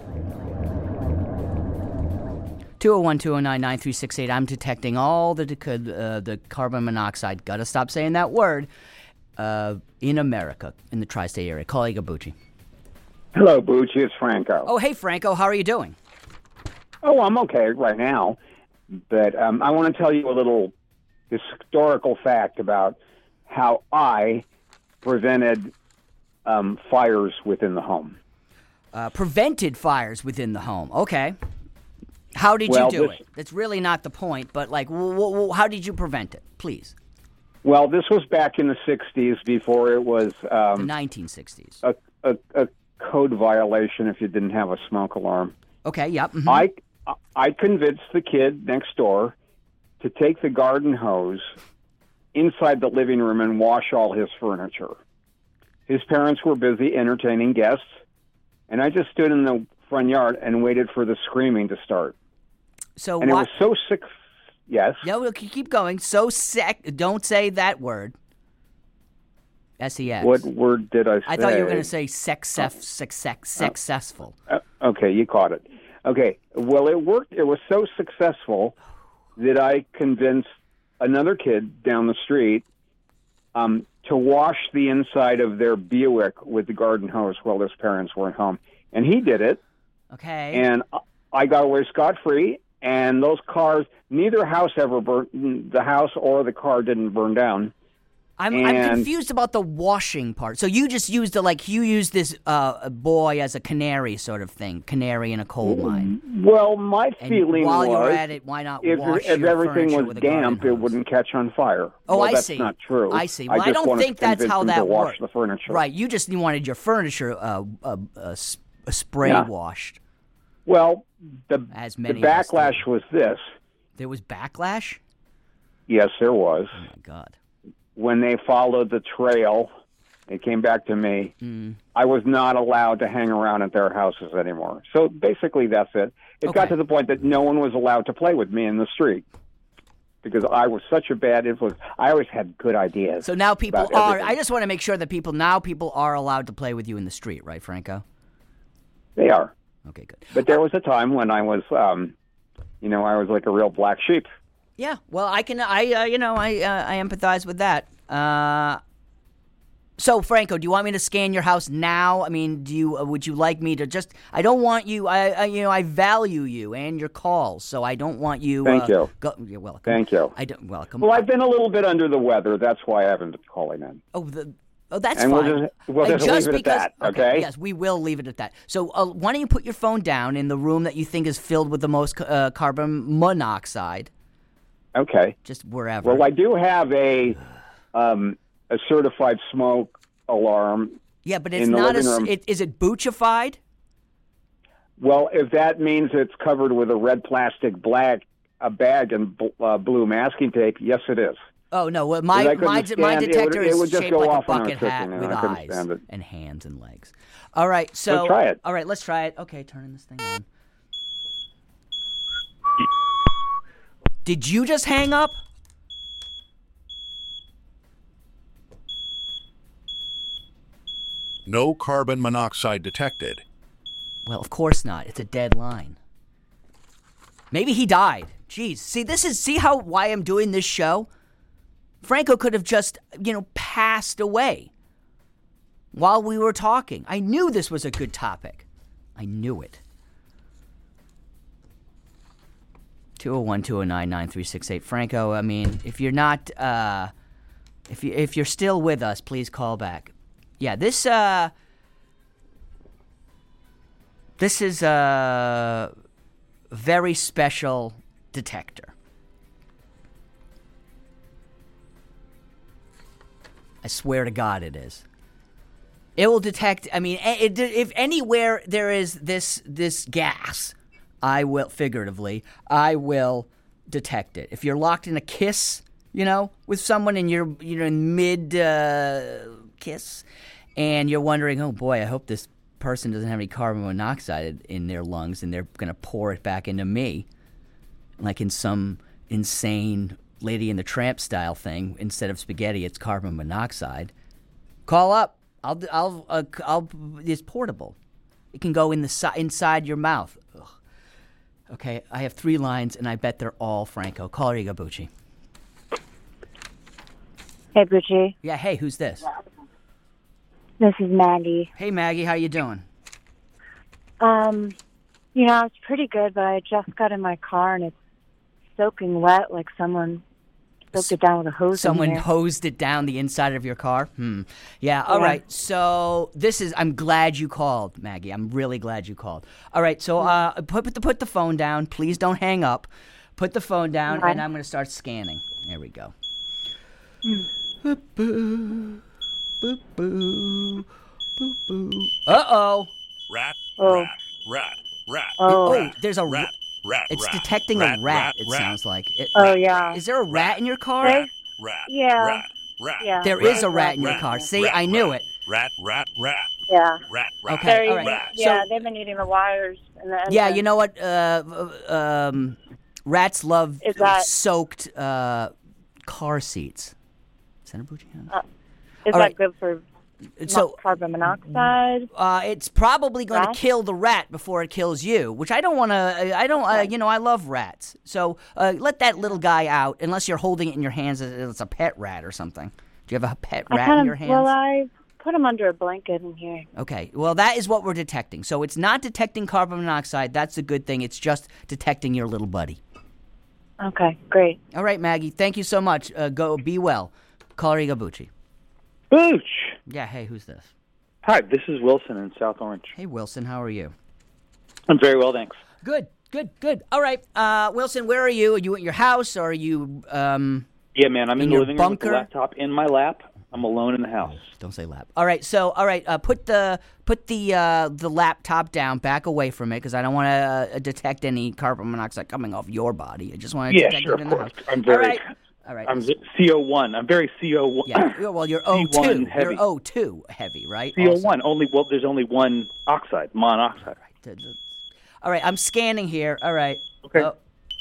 two oh one, two oh nine, nine three six eight. I'm detecting all the uh, the carbon monoxide. Gotta stop saying that word. Uh, in America, in the tri-state area. Call Igor Bucci. Hello, Bucci. It's Franco. Oh, hey, Franco. How are you doing? Oh, I'm okay right now. But um, I want to tell you a little historical fact about how I prevented um, fires within the home. Uh, prevented fires within the home. Okay. How did Well, you do this- it? That's really not the point, but like, w- w- how did you prevent it? Please. Well, this was back in the sixties before it was um, The nineteen sixties. a, a, a code violation if you didn't have a smoke alarm. Okay, yep. mhm. I, I convinced the kid next door to take the garden hose inside the living room and wash all his furniture. His parents were busy entertaining guests, and I just stood in the front yard and waited for the screaming to start. So and what? it was so sick. Yes. Yeah, we'll keep going. So sec. Don't say that word. S E X. What word did I say? I thought you were going to say success, success, successful. Uh, okay, you caught it. Okay, well, it worked. It was so successful that I convinced another kid down the street um, to wash the inside of their Buick with the garden hose while his parents weren't home. And he did it. Okay. And I got away scot-free, and those cars, neither house ever burned, the house or the car didn't burn down. I'm, and, I'm confused about the washing part. So you just used the, like, you used this uh, boy as a canary sort of thing, canary in a coal mine. Well, my And feeling while was, you're at it, why not if, wash if your everything furniture was with a garden damp, it hose? wouldn't catch on fire. Oh, well, I that's see. not true. I see. Well, I, just don't wanted think to that's convince how him that to wash works. the furniture. Right. You just wanted your furniture uh, uh, uh, s- uh, spray Yeah. washed. Well, the, As the many of us backlash was this. There was backlash? Yes, there was. Oh, my God. When they followed the trail, it came back to me. Mm. I was not allowed to hang around at their houses anymore. So basically, that's it. It Okay. got to the point that no one was allowed to play with me in the street because I was such a bad influence. I always had good ideas. So now people about are. everything. I just want to make sure that people now people are allowed to play with you in the street, right, Franco? They are. Okay, good. But there was a time when I was, um, you know, I was like a real black sheep. Yeah. Well, I can. I uh, you know I uh, I empathize with that. Uh, so Franco, do you want me to scan your house now? I mean, do you? Uh, would you like me to just? I don't want you. I, I you know I value you and your calls, so I don't want you. Thank uh, you. Go, you're welcome. Thank you. I don't welcome. Well, I've been a little bit under the weather. That's why I haven't been calling in. Oh, the, oh, that's And we'll fine. just- we'll Uh, just leave it at because, that, okay? Yes, we will leave it at that. So, uh, why don't you put your phone down in the room that you think is filled with the most uh, carbon monoxide? Okay. Just wherever. Well, I do have a um, a certified smoke alarm. Yeah, but it's in the not living as. room. It, is it Buchified? Well, if that means it's covered with a red plastic bag, a bag and bl- uh, blue masking tape? Yes, it is. Oh no! Well, my I couldn't my, stand- my it would- detector it would is just shaped go like a off when I was bucket hat cooking, and with I couldn't eyes stand it. and hands and legs. All right, so Let's try it. All right, let's try it. Okay, turning this thing on. Did you just hang up? No carbon monoxide detected. Well, of course not. It's a dead line. Maybe he died. Jeez. See, this is see how why I'm doing this show? Franco could have just, you know, passed away while we were talking. I knew this was a good topic. I knew it. two oh one, two oh nine, nine three six eight. Franco, I mean, if you're not uh if you if you're still with us, please call back. Yeah, this uh this is a very special detector. I swear to God it is. It will detect, I mean, it, if anywhere there is this this gas, I will, figuratively, I will detect it. If you're locked in a kiss, you know, with someone and you're, you know, in mid uh, kiss, and you're wondering, oh boy, I hope this person doesn't have any carbon monoxide in their lungs and they're going to pour it back into me, like in some insane Lady and the Tramp style thing. Instead of spaghetti, it's carbon monoxide. Call up. I'll, I'll, uh, I'll. It's portable. It can go in the si- inside your mouth. Ugh. Okay, I have three lines, and I bet they're all Franco. Call Rigo Bucci. Hey, Bucci. Yeah. Hey, who's this? This is Maggie. Hey, Maggie. How you doing? Um, you know, it's pretty good, but I just got in my car and it's soaking wet, like someone soaked it down with a hose. Someone in here. hosed it down the inside of your car? Hmm. Yeah, all Yeah. right. So this is, I'm glad you called, Maggie. I'm really glad you called. All right, so uh, put, put, the, put the phone down. Please don't hang up. Put the phone down, Okay. and I'm going to start scanning. There we go. Hmm. Boo, boo, boo, boo, boo. Uh-oh. Rat, Oh. rat, rat, rat. Oh, rat, there's a rat, rat. It's rat, detecting rat, a rat, rat, it rat, sounds like. It, Oh, yeah. Is there a rat in your car? There's- rat, Yeah. rat, rat. Yeah. There There's is a rat in your rat, car. See, rat, I knew rat, it. Rat, rat, rat, Yeah. rat, rat. Okay, They're all eating- right. Yeah, So- they've been eating the wires. And the Yeah, engine. you know what? Uh, um, rats love Is that- soaked uh, car seats. Senator Bucci? Uh, is All that right. good for So- mo- carbon monoxide? Uh, it's probably going to Rats? kill the rat before it kills you, which I don't want to. I don't. Uh, you know, I love rats. So uh, let that little guy out, unless you're holding it in your hands as it's a pet rat or something. Do you have a pet I rat kind in of, your hands? Well, I put them under a blanket in here. Okay, well, that is what we're detecting. So it's not detecting carbon monoxide. That's a good thing. It's just detecting your little buddy. Okay, great. All right, Maggie. Thank you so much. Uh, go be well. Call Rigo Bucci. Booch! Yeah, hey, who's this? Hi, this is Wilson in South Orange. Hey, Wilson, how are you? I'm very well, thanks. Good, good, good. All right, uh, Wilson, where are you? Are you at your house, or are you um, Yeah, man, I'm in, in the your living room with bunker? the laptop in my lap. I'm alone in the house. Don't say lap. All right, so all right, uh, put the put the uh, the laptop down, back away from it, because I don't want to uh, detect any carbon monoxide coming off your body. I just want to Yeah, detect sure, it in of the course. house. I'm very, all right, all right. I'm C O one. I'm very C O one. Yeah, yeah, well, you're O C one two. heavy. You're O two heavy, right? C O Also. one. Only well, there's only one oxide, monoxide. Right. All right, I'm scanning here. All right. Okay. Uh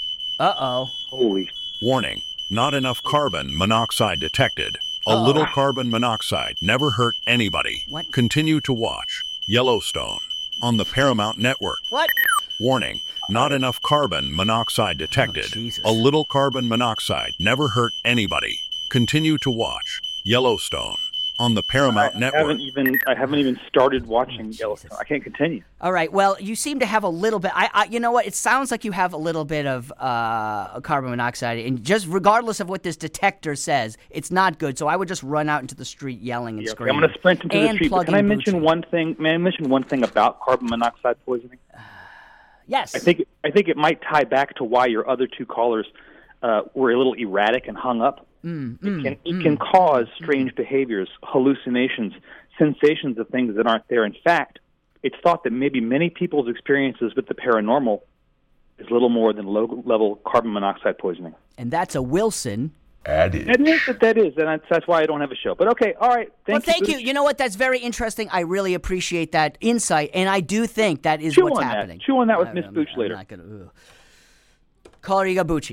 oh. Holy. Warning, not enough carbon monoxide detected. A Uh-oh. little carbon monoxide never hurt anybody. What? Continue to watch Yellowstone on the Paramount Network. What? Warning, not enough carbon monoxide detected. Oh, Jesus. A little carbon monoxide never hurt anybody. Continue to watch Yellowstone on the Paramount I Network. haven't even I haven't even started watching Yellowstone. I can't continue. All right. Well, you seem to have a little bit. I, I, you know what? It sounds like you have a little bit of uh, carbon monoxide, and just regardless of what this detector says, it's not good. So I would just run out into the street yelling and Yeah, okay, screaming. I'm going to sprint into the and street. But can I plugging mention Bucci. one thing? May I mention one thing about carbon monoxide poisoning? Yes. I think I think it might tie back to why your other two callers uh, were a little erratic and hung up. Mm, It mm, can it mm. can cause strange behaviors, hallucinations, sensations of things that aren't there. In fact, it's thought that maybe many people's experiences with the paranormal is little more than low-level carbon monoxide poisoning. And that's a Wilson. Added. That is, that is, and that's, that's why I don't have a show. But okay, all right. Thank well, you. thank you. You know what? That's very interesting. I really appreciate that insight, and I do think that is Chew what's on happening. That. Chew on that with I- Miss I'm- Booch I'm later. not gonna, ugh. Caller, you got Bucci.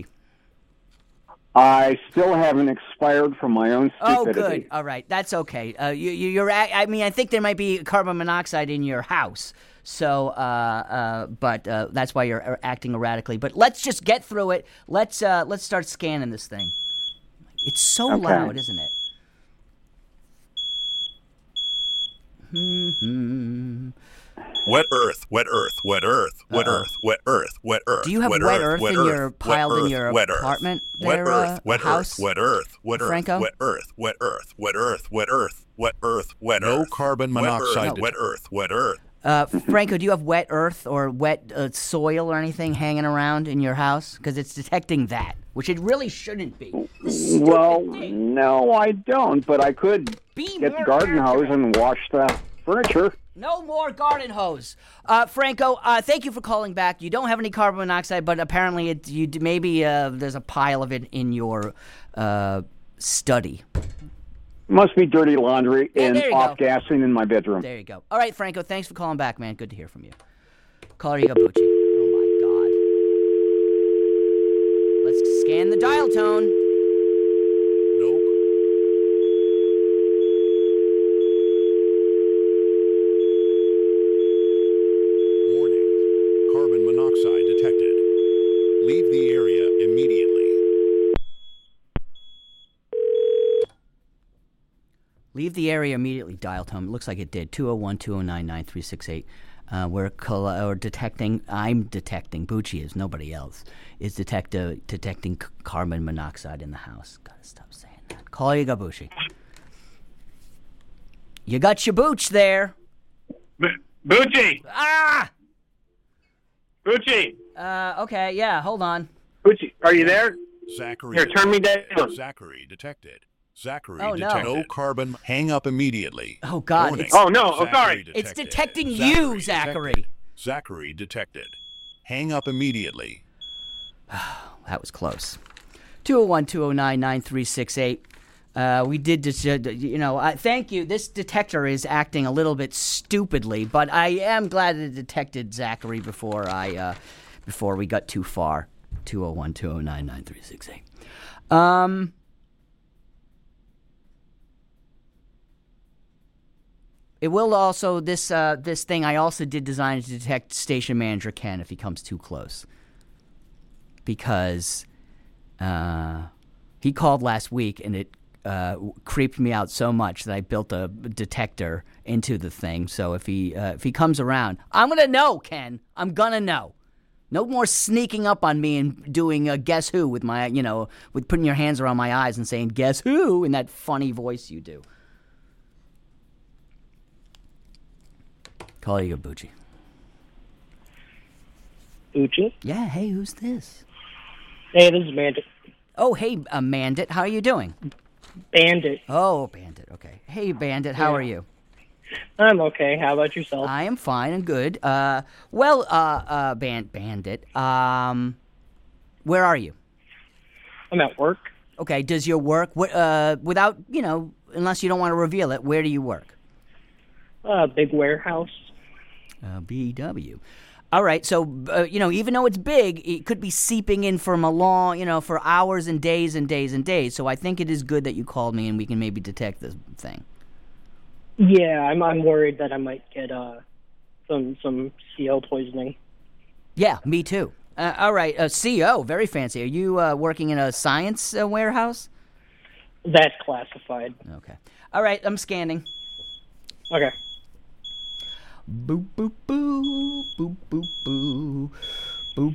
I still haven't expired from my own Oh, stupidity. good. All right, that's okay. Uh, you, you, you're. a- I mean, I think there might be carbon monoxide in your house. So, uh, uh, but uh, that's why you're uh, acting erratically. But let's just get through it. Let's uh, let's start scanning this thing. It's so Okay. loud, isn't it? Hmm. Wet earth, wet earth, wet earth, wet Uh-oh. earth, wet earth, wet earth. Do you have wet earth in your- piled in your wet earth, apartment Wet there, earth, uh, wet house, earth, wet earth, wet earth, Franco? wet earth, wet earth, wet earth, wet earth, wet earth, wet earth. No carbon monoxide. Wet earth, wet earth. Uh, Franco, do you have wet earth or wet uh, soil or anything hanging around in your house? Because it's detecting that, which it really shouldn't be. Well, no, I don't, but I could Be get more the garden accurate. hose and wash the furniture. No more garden hose. Uh, Franco, uh, thank you for calling back. You don't have any carbon monoxide, but apparently it, you d- maybe uh, there's a pile of it in your uh, study. Must be dirty laundry Yeah, and there you off go. gassing in my bedroom. There you go. All right, Franco, thanks for calling back, man. Good to hear from you. Caller, you got Bucci. Oh, my God. Let's scan the dial tone. Carbon monoxide detected. Leave the area immediately. Leave the area immediately. Dial tone. It looks like it did. two oh one, two oh nine, nine three six eight. Uh, we're col- or detecting, I'm detecting, Bucci is, nobody else, is detect, uh, detecting c- carbon monoxide in the house. Gotta stop saying that. Call you got Bucci. You got your Booch there. Bucci! Ah! Bucci! Uh, okay, yeah, hold on. Bucci, are you there? Zachary. Here, turn me down. Zachary detected. Zachary Oh, no. detected. No carbon. Hang up immediately. Oh, God. Warning. it's- Oh, no, oh, Zachary sorry. It's detected. detecting you, Zachary. detected. Zachary detected. Hang up immediately. That was close. two oh one, two oh nine, nine three six eight. Uh, we did, just, uh, you know, uh, thank you. This detector is acting a little bit stupidly, but I am glad it detected Zachary before I, uh, before we got too far. two oh one, two oh nine, nine three six eight. Um, it will also, this, uh, this thing I also did design to detect station manager Ken if he comes too close. Because uh, he called last week and it uh, creeped me out so much that I built a detector into the thing. So if he uh, if he comes around, I'm gonna know, Ken. I'm gonna know. No more sneaking up on me and doing a guess who with my, you know, with putting your hands around my eyes and saying guess who in that funny voice you do. Call you Bucci. Bucci? Yeah. Hey, who's this? Hey, this is Bandit. Oh, hey, uh, Bandit. How are you doing? Bandit. Oh, Bandit. Okay. Hey, Bandit. How Yeah. are you? I'm okay. How about yourself? I am fine and good. Uh, well, uh, uh, Band Bandit. Um, where are you? I'm at work. Okay. Does your work, wh- uh, without you know, unless you don't want to reveal it, where do you work? Uh, big warehouse. Uh, B W. All right, so, uh, you know, even though it's big, it could be seeping in from a long, you know, for hours and days and days and days. So I think it is good that you called me and we can maybe detect this thing. Yeah, I'm I'm worried that I might get uh some some C O poisoning. Yeah, me too. Uh, all right, uh, C O, very fancy. Are you uh, working in a science uh, warehouse? That's classified. Okay. All right, I'm scanning. Okay. Boop, boop, boo. Boop, boop, boo. Boop,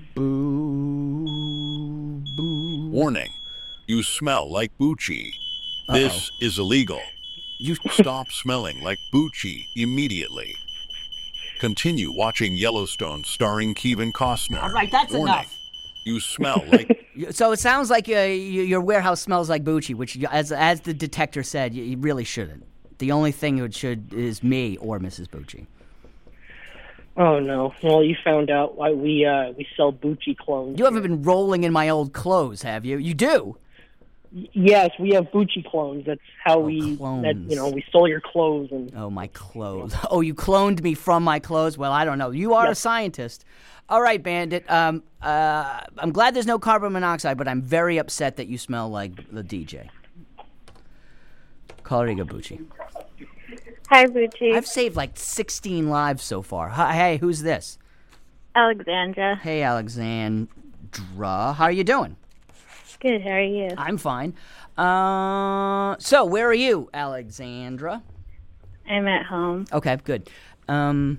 boo. Boo. Warning. You smell like Bucci. This is illegal. You stop smelling like Bucci immediately. Continue watching Yellowstone starring Kevin Costner. All right, that's Warning. enough. You smell like So it sounds like uh, y- your warehouse smells like Bucci, which, you- as as the detector said, you, you really shouldn't. The only thing it should is me or Missus Bucci. Oh no! Well, you found out why we uh, we sell Bucci clones. You haven't been rolling in my old clothes, have you? You do. Y- Yes, we have Bucci clones. That's how we, clones. that, you know, we stole your clothes and. Oh, my clothes. Oh, you cloned me from my clothes? Well, I don't know. You are a scientist. All right, Bandit. Um, uh, I'm glad there's no carbon monoxide, but I'm very upset that you smell like the D J. Coloriga Bucci. Hi, Bucci. I've saved like sixteen lives so far. Hi, hey, who's this? Alexandra. Hey, Alexandra. How are you doing? Good, how are you? I'm fine. Uh, so, where are you, Alexandra? I'm at home. Okay, good. Um,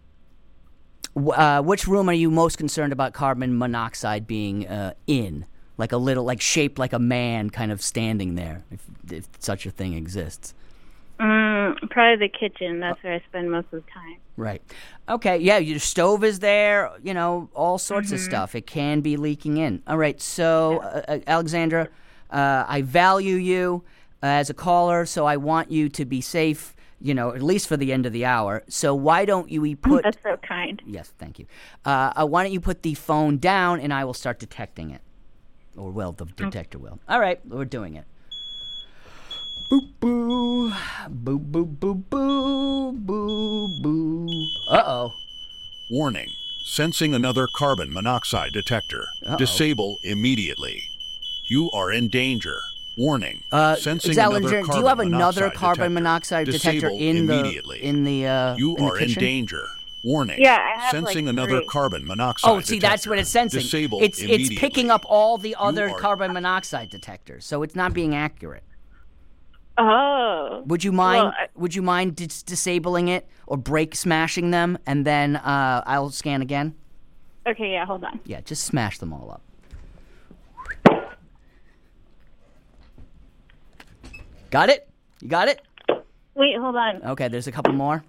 w- uh, which room are you most concerned about carbon monoxide being uh, in? Like a little, like shaped like a man kind of standing there, if, if such a thing exists. Mm, probably the kitchen. That's where I spend most of the time. Right. Okay, yeah, your stove is there, you know, all sorts of Mhm. stuff. It can be leaking in. All right, so, uh, uh, Alexandra, uh, I value you uh, as a caller, so I want you to be safe, you know, at least for the end of the hour. So why don't you we put... That's so kind. Yes, thank you. Uh, uh, why don't you put the phone down, and I will start detecting it. Or, well, the detector will. All right, we're doing it. Boo boo. Boo boo boo boo. Boo boo. Uh-oh. Warning. Sensing another carbon monoxide detector. Uh-oh. Disable immediately. You are in danger. Warning. Uh, Sensing Zalinger, another do carbon you have another monoxide carbon detector. monoxide detector Disable in the immediately. in the uh You in the are in kitchen? danger. Warning. Yeah, I have, Sensing like, another three. carbon monoxide Oh, see, that's detector. what it's sensing. Disable it's immediately. it's picking up all the other are- carbon monoxide detectors, so it's not being accurate. Oh. Would you mind? Well, I- would you mind dis- disabling it or break smashing them, and then uh, I'll scan again? Okay, yeah, hold on. Yeah, just smash them all up. Got it? You got it? Wait, hold on. Okay, there's a couple more.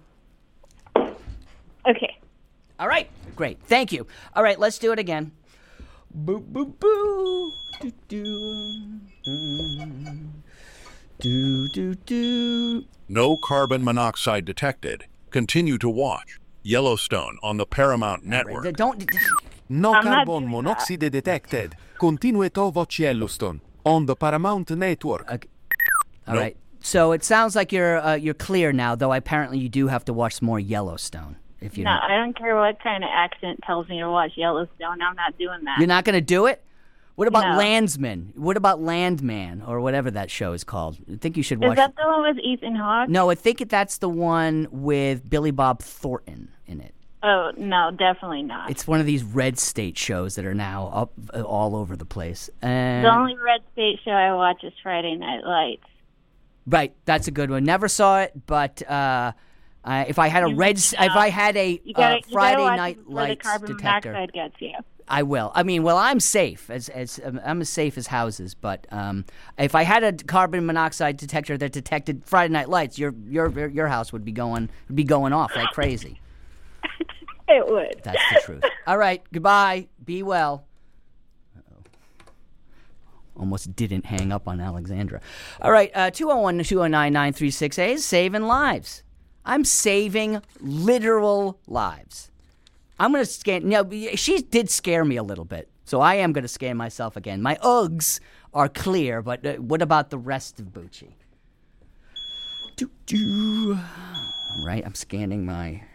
Okay. All right, great. Thank you. All right, let's do it again. Boo, boo, boo. Do, do. Mm. Do, do, do. No carbon monoxide detected. Continue to watch Yellowstone on the Paramount Network. Don't. No I'm not carbon doing monoxide detected. Continue to watch Yellowstone on the Paramount Network. Okay. All right. So it sounds like you're uh, you're clear now, though apparently you do have to watch some more Yellowstone. If you No, don't. I don't care what kind of accent tells me to watch Yellowstone. I'm not doing that. You're not going to do it? What about No. Landsman? What about Landman or whatever that show is called? I think you should Is watch. that the one with Ethan Hawke? No, I think that's the one with Billy Bob Thornton in it. Oh, no, definitely not. It's one of these red state shows that are now up uh, all over the place. And The only red state show I watch is Friday Night Lights. right, that's a good one. Never saw it, but uh, uh, if I had a You red, must s- if know. I had a You gotta, uh, you gotta Friday watch Night it before Lights the carbon detector, monoxide gets you. I will. I mean, well, I'm safe as as um, I'm as safe as houses. But um, if I had a carbon monoxide detector that detected Friday Night Lights, your your your house would be going would be going off like crazy. It would. That's the truth. All right. Goodbye. Be well. Uh-oh. Almost didn't hang up on Alexandra. All right. Uh, two oh one, two oh nine, nine three six eight is saving lives. I'm saving literal lives. I'm going to scan. No, she did scare me a little bit. So I am going to scan myself again. My Uggs are clear, but uh, what about the rest of Bucci? Doo doo. All right. I'm scanning my.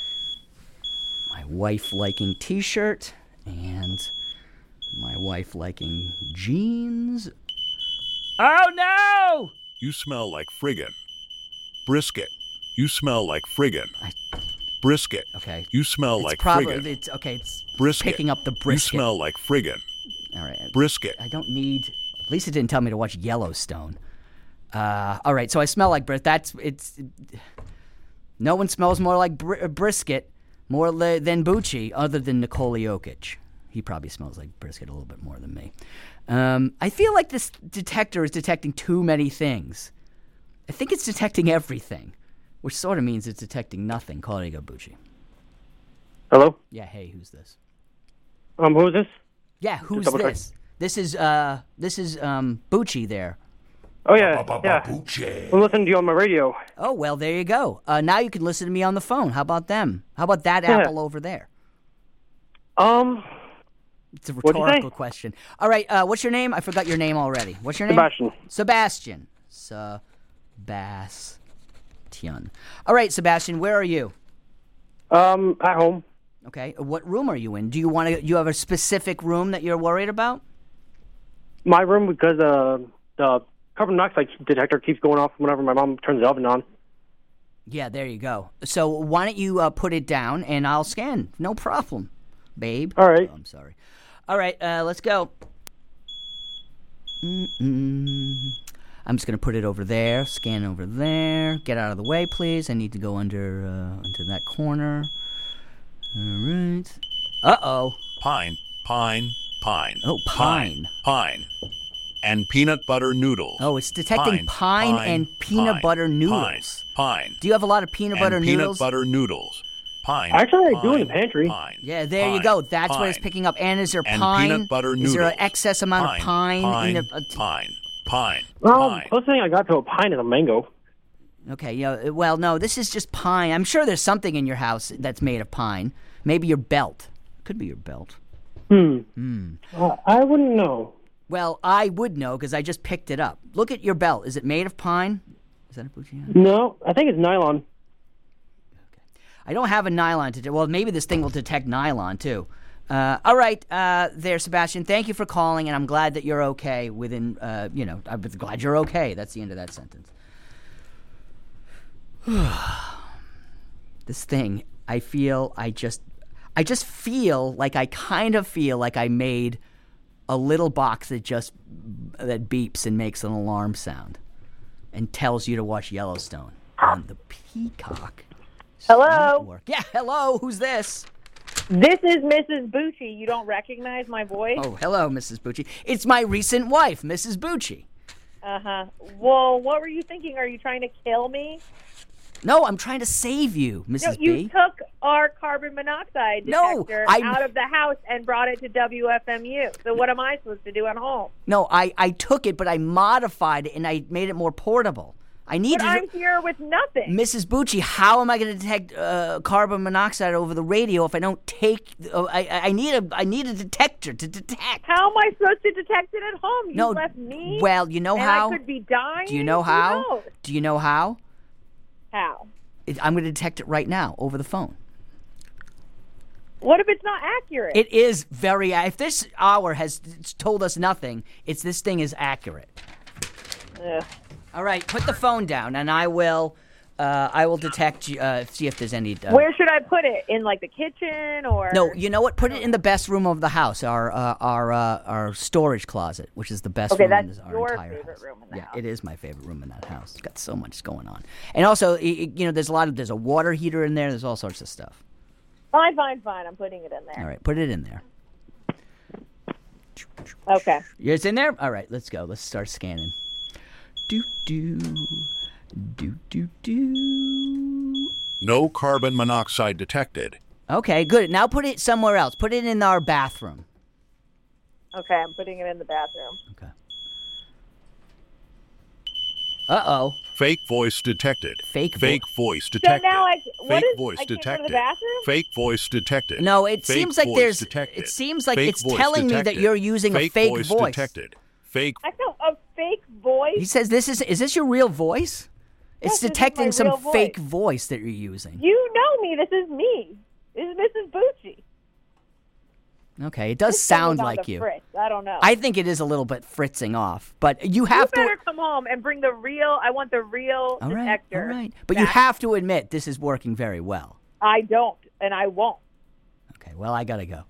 My wife-liking T-shirt and my wife-liking jeans. Oh no! You smell like friggin' brisket. You smell like friggin' brisket. Okay. You smell It's like probably friggin' it's okay. It's brisket. picking up the You brisket. smell like friggin' All right. brisket. I don't need. At least it didn't tell me to watch Yellowstone. Uh, all right. So I smell like brisket. That's it's. No one smells more like br- brisket. More le- than Bucci, other than Nikola Jokic. He probably smells like brisket a little bit more than me. Um, I feel like this detector is detecting too many things. I think it's detecting everything, which sort of means it's detecting nothing. Call it Bucci. Hello? Yeah, hey, who's this? Um, who is this? Yeah, who's double check. this? This is uh, this is um, Bucci there. Oh, yeah, yeah. I'm listening to you on my radio. Oh, well, there you go. Uh, now you can listen to me on the phone. How about them? How about that Yeah. apple over there? Um, It's a What'd you say? rhetorical question. All right, uh, what's your name? I forgot your name already. What's your name? Sebastian. Sebastian. Sebastian. All right, Sebastian, where are you? Um, at home. Okay, what room are you in? Do you want to? You have a specific room that you're worried about? My room, because uh, the carbon monoxide detector keeps going off whenever my mom turns the oven on. Yeah, there you go. So why don't you uh, put it down and I'll scan? No problem, babe. All right. Oh, I'm sorry. All right, uh, let's go. Mm-mm. I'm just going to put it over there, scan over there. Get out of the way, please. I need to go under uh, into that corner. All right. Uh-oh. Pine, pine, pine. Oh, pine. Pine. And peanut butter noodles. Oh, it's detecting pine, pine, and peanut pine, butter Pine, noodles. pine. Do you have a lot of peanut butter and noodles? peanut butter noodles. Pine. Actually, I do in the pine, pantry. Pine, Yeah, there you pine, go. That's what it's pine. picking up. And is there And pine? peanut butter Is there an noodles. excess amount Pine, of pine? pine, in a, a t- pine, pine, Well, pine. closest thing I got to a pine is a mango. Okay, yeah. Well, no, this is just pine. I'm sure there's something in your house that's made of pine. Maybe your belt. Could be your belt. Hmm. Hmm. Uh, I wouldn't know. Well, I would know because I just picked it up. Look at your belt. Is it made of pine? Is that a Bucci hat? No, I think it's nylon. I don't have a nylon to. Well, maybe this thing will detect nylon too. Uh, all right, uh, there, Sebastian. Thank you for calling, and I'm glad that you're okay. Within, uh, you know, I'm glad you're okay. That's the end of that sentence. This thing, I feel, I just, I just feel like I kind of feel like I made a little box that just that beeps and makes an alarm sound, and tells you to watch Yellowstone on the Peacock. Hello. Network. Yeah, hello. Who's this? This is Missus Bucci. You don't recognize my voice? Oh, hello, Missus Bucci. It's my recent wife, Missus Bucci. Uh-huh. Well, what were you thinking? Are you trying to kill me? No, I'm trying to save you, Missus No, you B. took our carbon monoxide No, detector I- out of the house and brought it to W F M U. So what am I supposed to do at home? No, I, I took it, but I modified it and I made it more portable. I need But to. I'm here with nothing. Missus Bucci, how am I going to detect uh, carbon monoxide over the radio if I don't take? Uh, I I need a I need a detector to detect. How am I supposed to detect it at home? You No, left me. well, you know and how? I could be dying. Do you know Who how? knows? Do you know how? How? It, I'm going to detect it right now over the phone. What if it's not accurate? It is very. If this hour has told us nothing, it's this thing is accurate. Ugh. All right, put the phone down, and I will. Uh, I will detect. you- Uh, see if there's any. Uh, Where should I put it? In like the kitchen or? No, you know what? Put it in the best room of the house, our uh, our uh, our storage closet, which is the best Okay, room that's in this, our your entire favorite house. room in the yeah, house. it is my favorite room in that house. It's got so much going on, and also, y- y- you know, there's a lot of there's a water heater in there. There's all sorts of stuff. Fine, fine, fine. I'm putting it in there. All right, put it in there. Okay. It's in there. All right, let's go. Let's start scanning. Do do do do do. No carbon monoxide detected. Okay, good. Now put it somewhere else. Put it in our bathroom. Okay, I'm putting it in the bathroom. Okay. Uh-oh. Fake voice detected. Fake vo- Fake voice So detected. now I what Fake is voice I can't go to detected. the bathroom? Fake voice detected. No, it Fake seems like voice there's. detected. It seems like Fake it's voice telling me that detected. you're using fake a fake voice. voice. detected. Fake. I felt a fake voice. He says, "This is. Is this your real voice? It's Yes, this is detecting my some real voice. fake voice that you're using." You know me. This is me. This is Missus Bucci. Okay, it does This thing sound is on like the you. Fritz. I don't know. I think it is a little bit fritzing off, but you you have to. better come home and bring the real. I want the real All right, detector. all right. But you back. have to admit this is working very well. I don't, and I won't. Okay, well, I gotta go.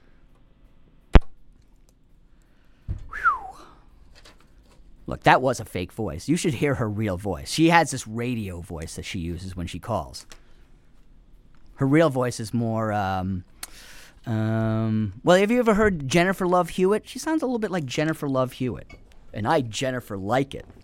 Whew. Look, that was a fake voice. You should hear her real voice. She has this radio voice that she uses when she calls. Her real voice is more, um, um, well, have you ever heard Jennifer Love Hewitt? She sounds a little bit like Jennifer Love Hewitt. And I, Jennifer, like it.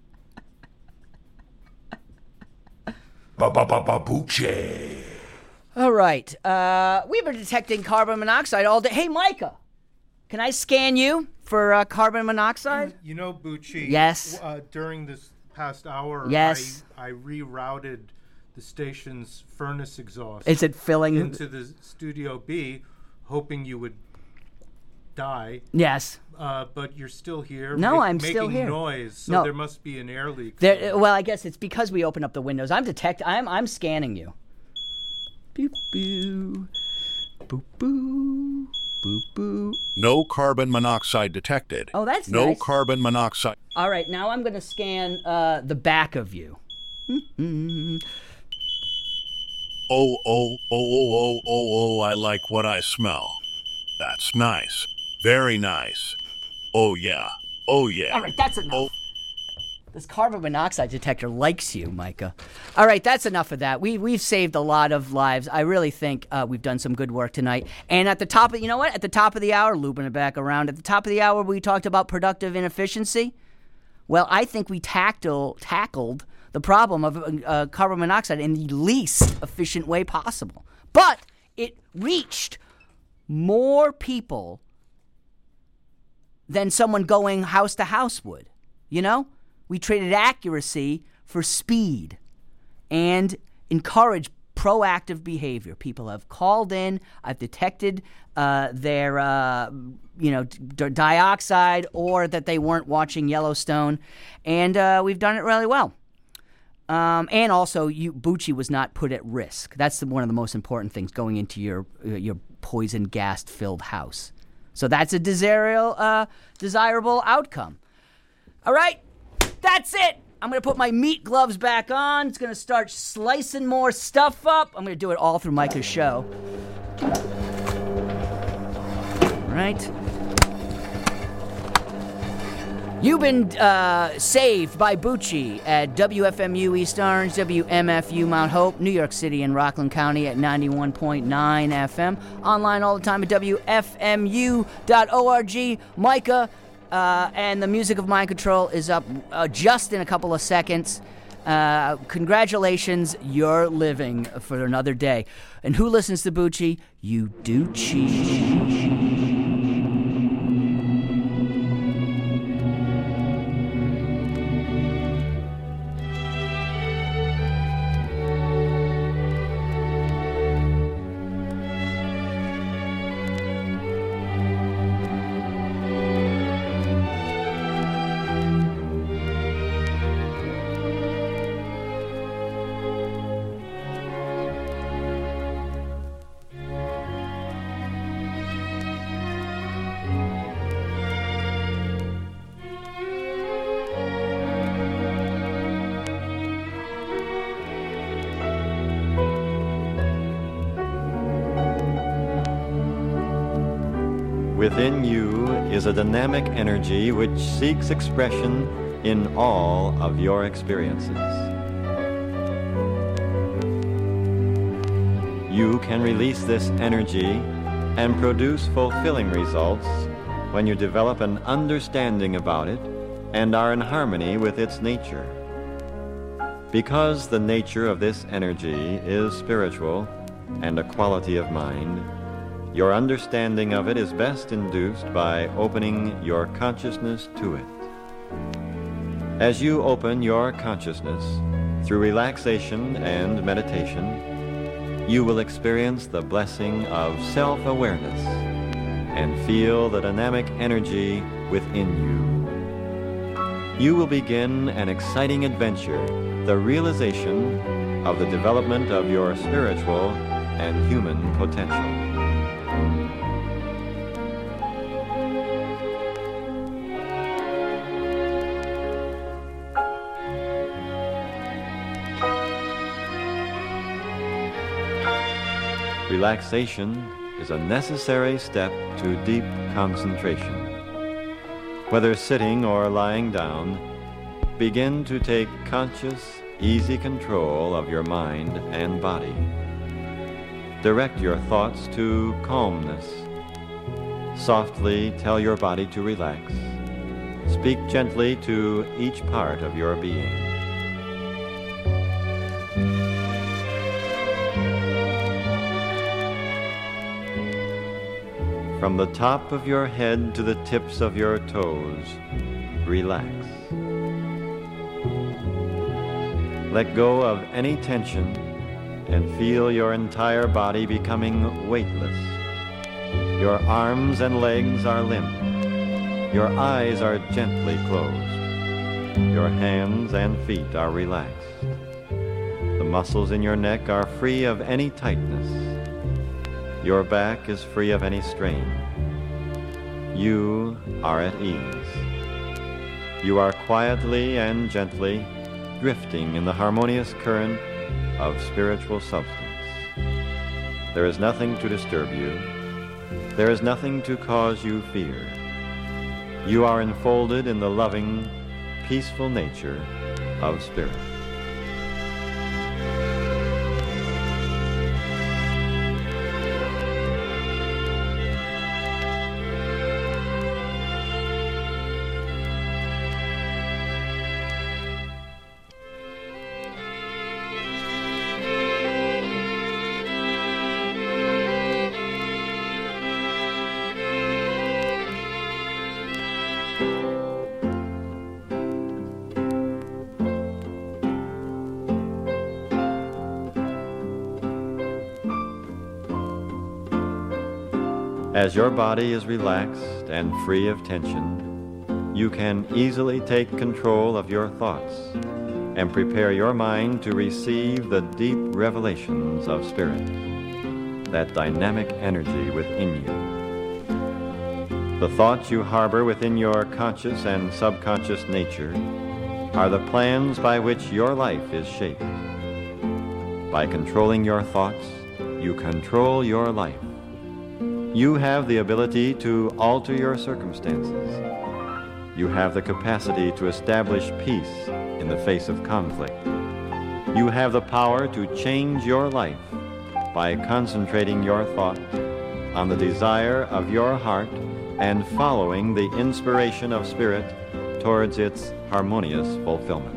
Ba-ba-ba-ba-boochie. All right. Uh, we've been detecting carbon monoxide all day. Hey, Micah, can I scan you for uh, carbon monoxide? You know, Bucci. Yes. Uh, during this past hour, Yes. I, I rerouted the station's furnace exhaust. Is it filling- into the Studio B, hoping you would die. Yes. Uh, but you're still here. No, ma- I'm still making here. noise. So No. there must be an air leak. There, well, I guess it's because we open up the windows. I'm detect. I'm I'm scanning you. Boop boo, boop boo, boop boo. No carbon monoxide detected. Oh, that's no nice. carbon monoxide. All right, now I'm going to scan uh, the back of you. Mm-hmm. Oh, oh, oh, oh, oh, oh, oh, I like what I smell. That's nice. Very nice. Oh, yeah. Oh, yeah. All right, that's enough. Oh. This carbon monoxide detector likes you, Micah. All right, that's enough of that. We, we've saved a lot of lives. I really think uh, we've done some good work tonight. And at the top of, you know what? At the top of the hour, looping it back around, at the top of the hour, we talked about productive inefficiency. Well, I think we tackle, tackled the problem of uh, carbon monoxide in the least efficient way possible. But it reached more people than someone going house to house would, you know? We traded accuracy for speed and encourage proactive behavior. People have called in. I've detected uh, their, uh, you know, d- dioxide or that they weren't watching Yellowstone, and uh, we've done it really well. Um, and also, you, Bucci was not put at risk. That's the, one of the most important things going into your uh, your poison gas filled house. So that's a desirable uh, desirable outcome. All right. That's it. I'm going to put my meat gloves back on. It's going to start slicing more stuff up. I'm going to do it all through Micah's show. All right. You've been uh, saved by Bucci at W F M U East Orange, W M F U Mount Hope, New York City and Rockland County at ninety-one point nine F M. Online all the time at W F M U dot org. Micah. Uh, and the music of Mind Control is up uh, just in a couple of seconds. Uh, congratulations, you're living for another day. And who listens to Bucci? You do cheat. Within you is a dynamic energy which seeks expression in all of your experiences. You can release this energy and produce fulfilling results when you develop an understanding about it and are in harmony with its nature. Because the nature of this energy is spiritual and a quality of mind, your understanding of it is best induced by opening your consciousness to it. As you open your consciousness through relaxation and meditation, you will experience the blessing of self-awareness and feel the dynamic energy within you. You will begin an exciting adventure, the realization of the development of your spiritual and human potential. Relaxation is a necessary step to deep concentration. Whether sitting or lying down, begin to take conscious, easy control of your mind and body. Direct your thoughts to calmness. Softly tell your body to relax. Speak gently to each part of your being. From the top of your head to the tips of your toes, relax. Let go of any tension and feel your entire body becoming weightless. Your arms and legs are limp. Your eyes are gently closed. Your hands and feet are relaxed. The muscles in your neck are free of any tightness. Your back is free of any strain. You are at ease. You are quietly and gently drifting in the harmonious current of spiritual substance. There is nothing to disturb you. There is nothing to cause you fear. You are enfolded in the loving, peaceful nature of spirit. As your body is relaxed and free of tension, you can easily take control of your thoughts and prepare your mind to receive the deep revelations of spirit, that dynamic energy within you. The thoughts you harbor within your conscious and subconscious nature are the plans by which your life is shaped. By controlling your thoughts, you control your life. You have the ability to alter your circumstances. You have the capacity to establish peace in the face of conflict. You have the power to change your life by concentrating your thought on the desire of your heart and following the inspiration of spirit towards its harmonious fulfillment.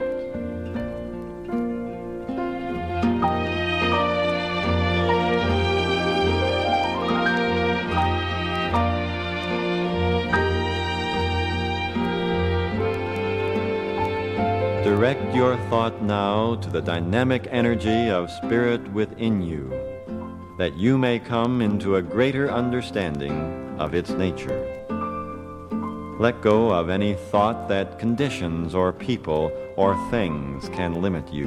Direct your thought now to the dynamic energy of spirit within you, that you may come into a greater understanding of its nature. Let go of any thought that conditions or people or things can limit you.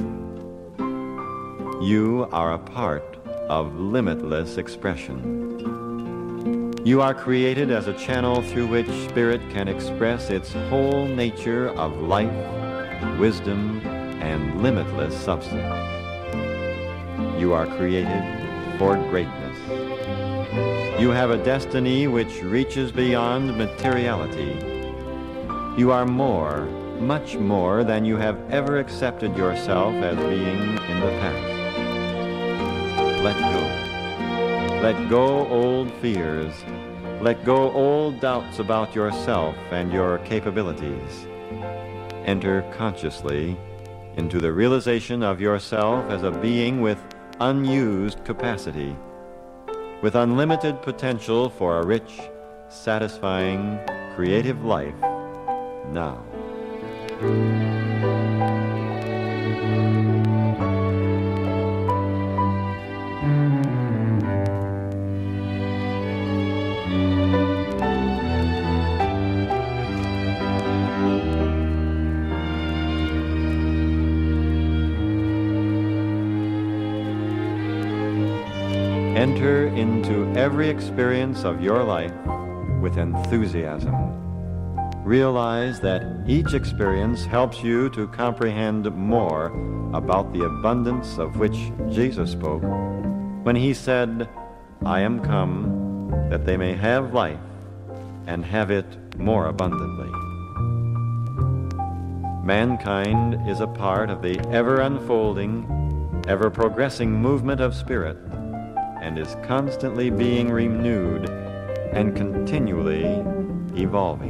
You are a part of limitless expression. You are created as a channel through which spirit can express its whole nature of life, wisdom, and limitless substance. You are created for greatness. You have a destiny which reaches beyond materiality. You are more, much more than you have ever accepted yourself as being in the past. Let go. Let go old fears. Let go old doubts about yourself and your capabilities. Enter consciously into the realization of yourself as a being with unused capacity, with unlimited potential for a rich, satisfying, creative life now. Enter into every experience of your life with enthusiasm. Realize that each experience helps you to comprehend more about the abundance of which Jesus spoke when he said, "I am come that they may have life and have it more abundantly." Mankind is a part of the ever-unfolding, ever-progressing movement of spirit, and is constantly being renewed and continually evolving.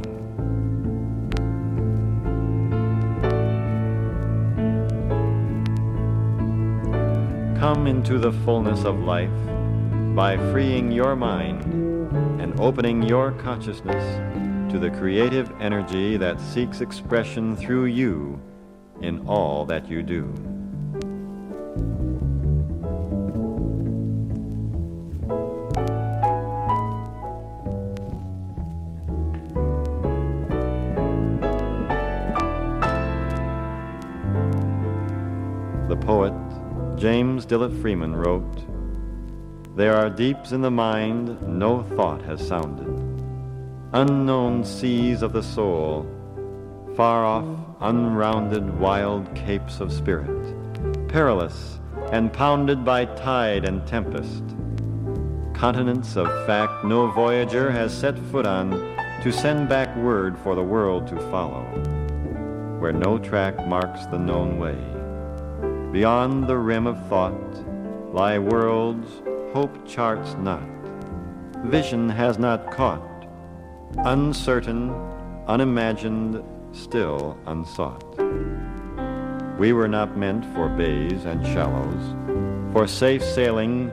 Come into the fullness of life by freeing your mind and opening your consciousness to the creative energy that seeks expression through you in all that you do. The poet James Dillett Freeman wrote, "There are deeps in the mind no thought has sounded, unknown seas of the soul, far off, unrounded wild capes of spirit, perilous and pounded by tide and tempest, continents of fact no voyager has set foot on to send back word for the world to follow, where no track marks the known way. Beyond the rim of thought lie worlds hope charts not, vision has not caught, uncertain, unimagined, still unsought. We were not meant for bays and shallows, for safe sailing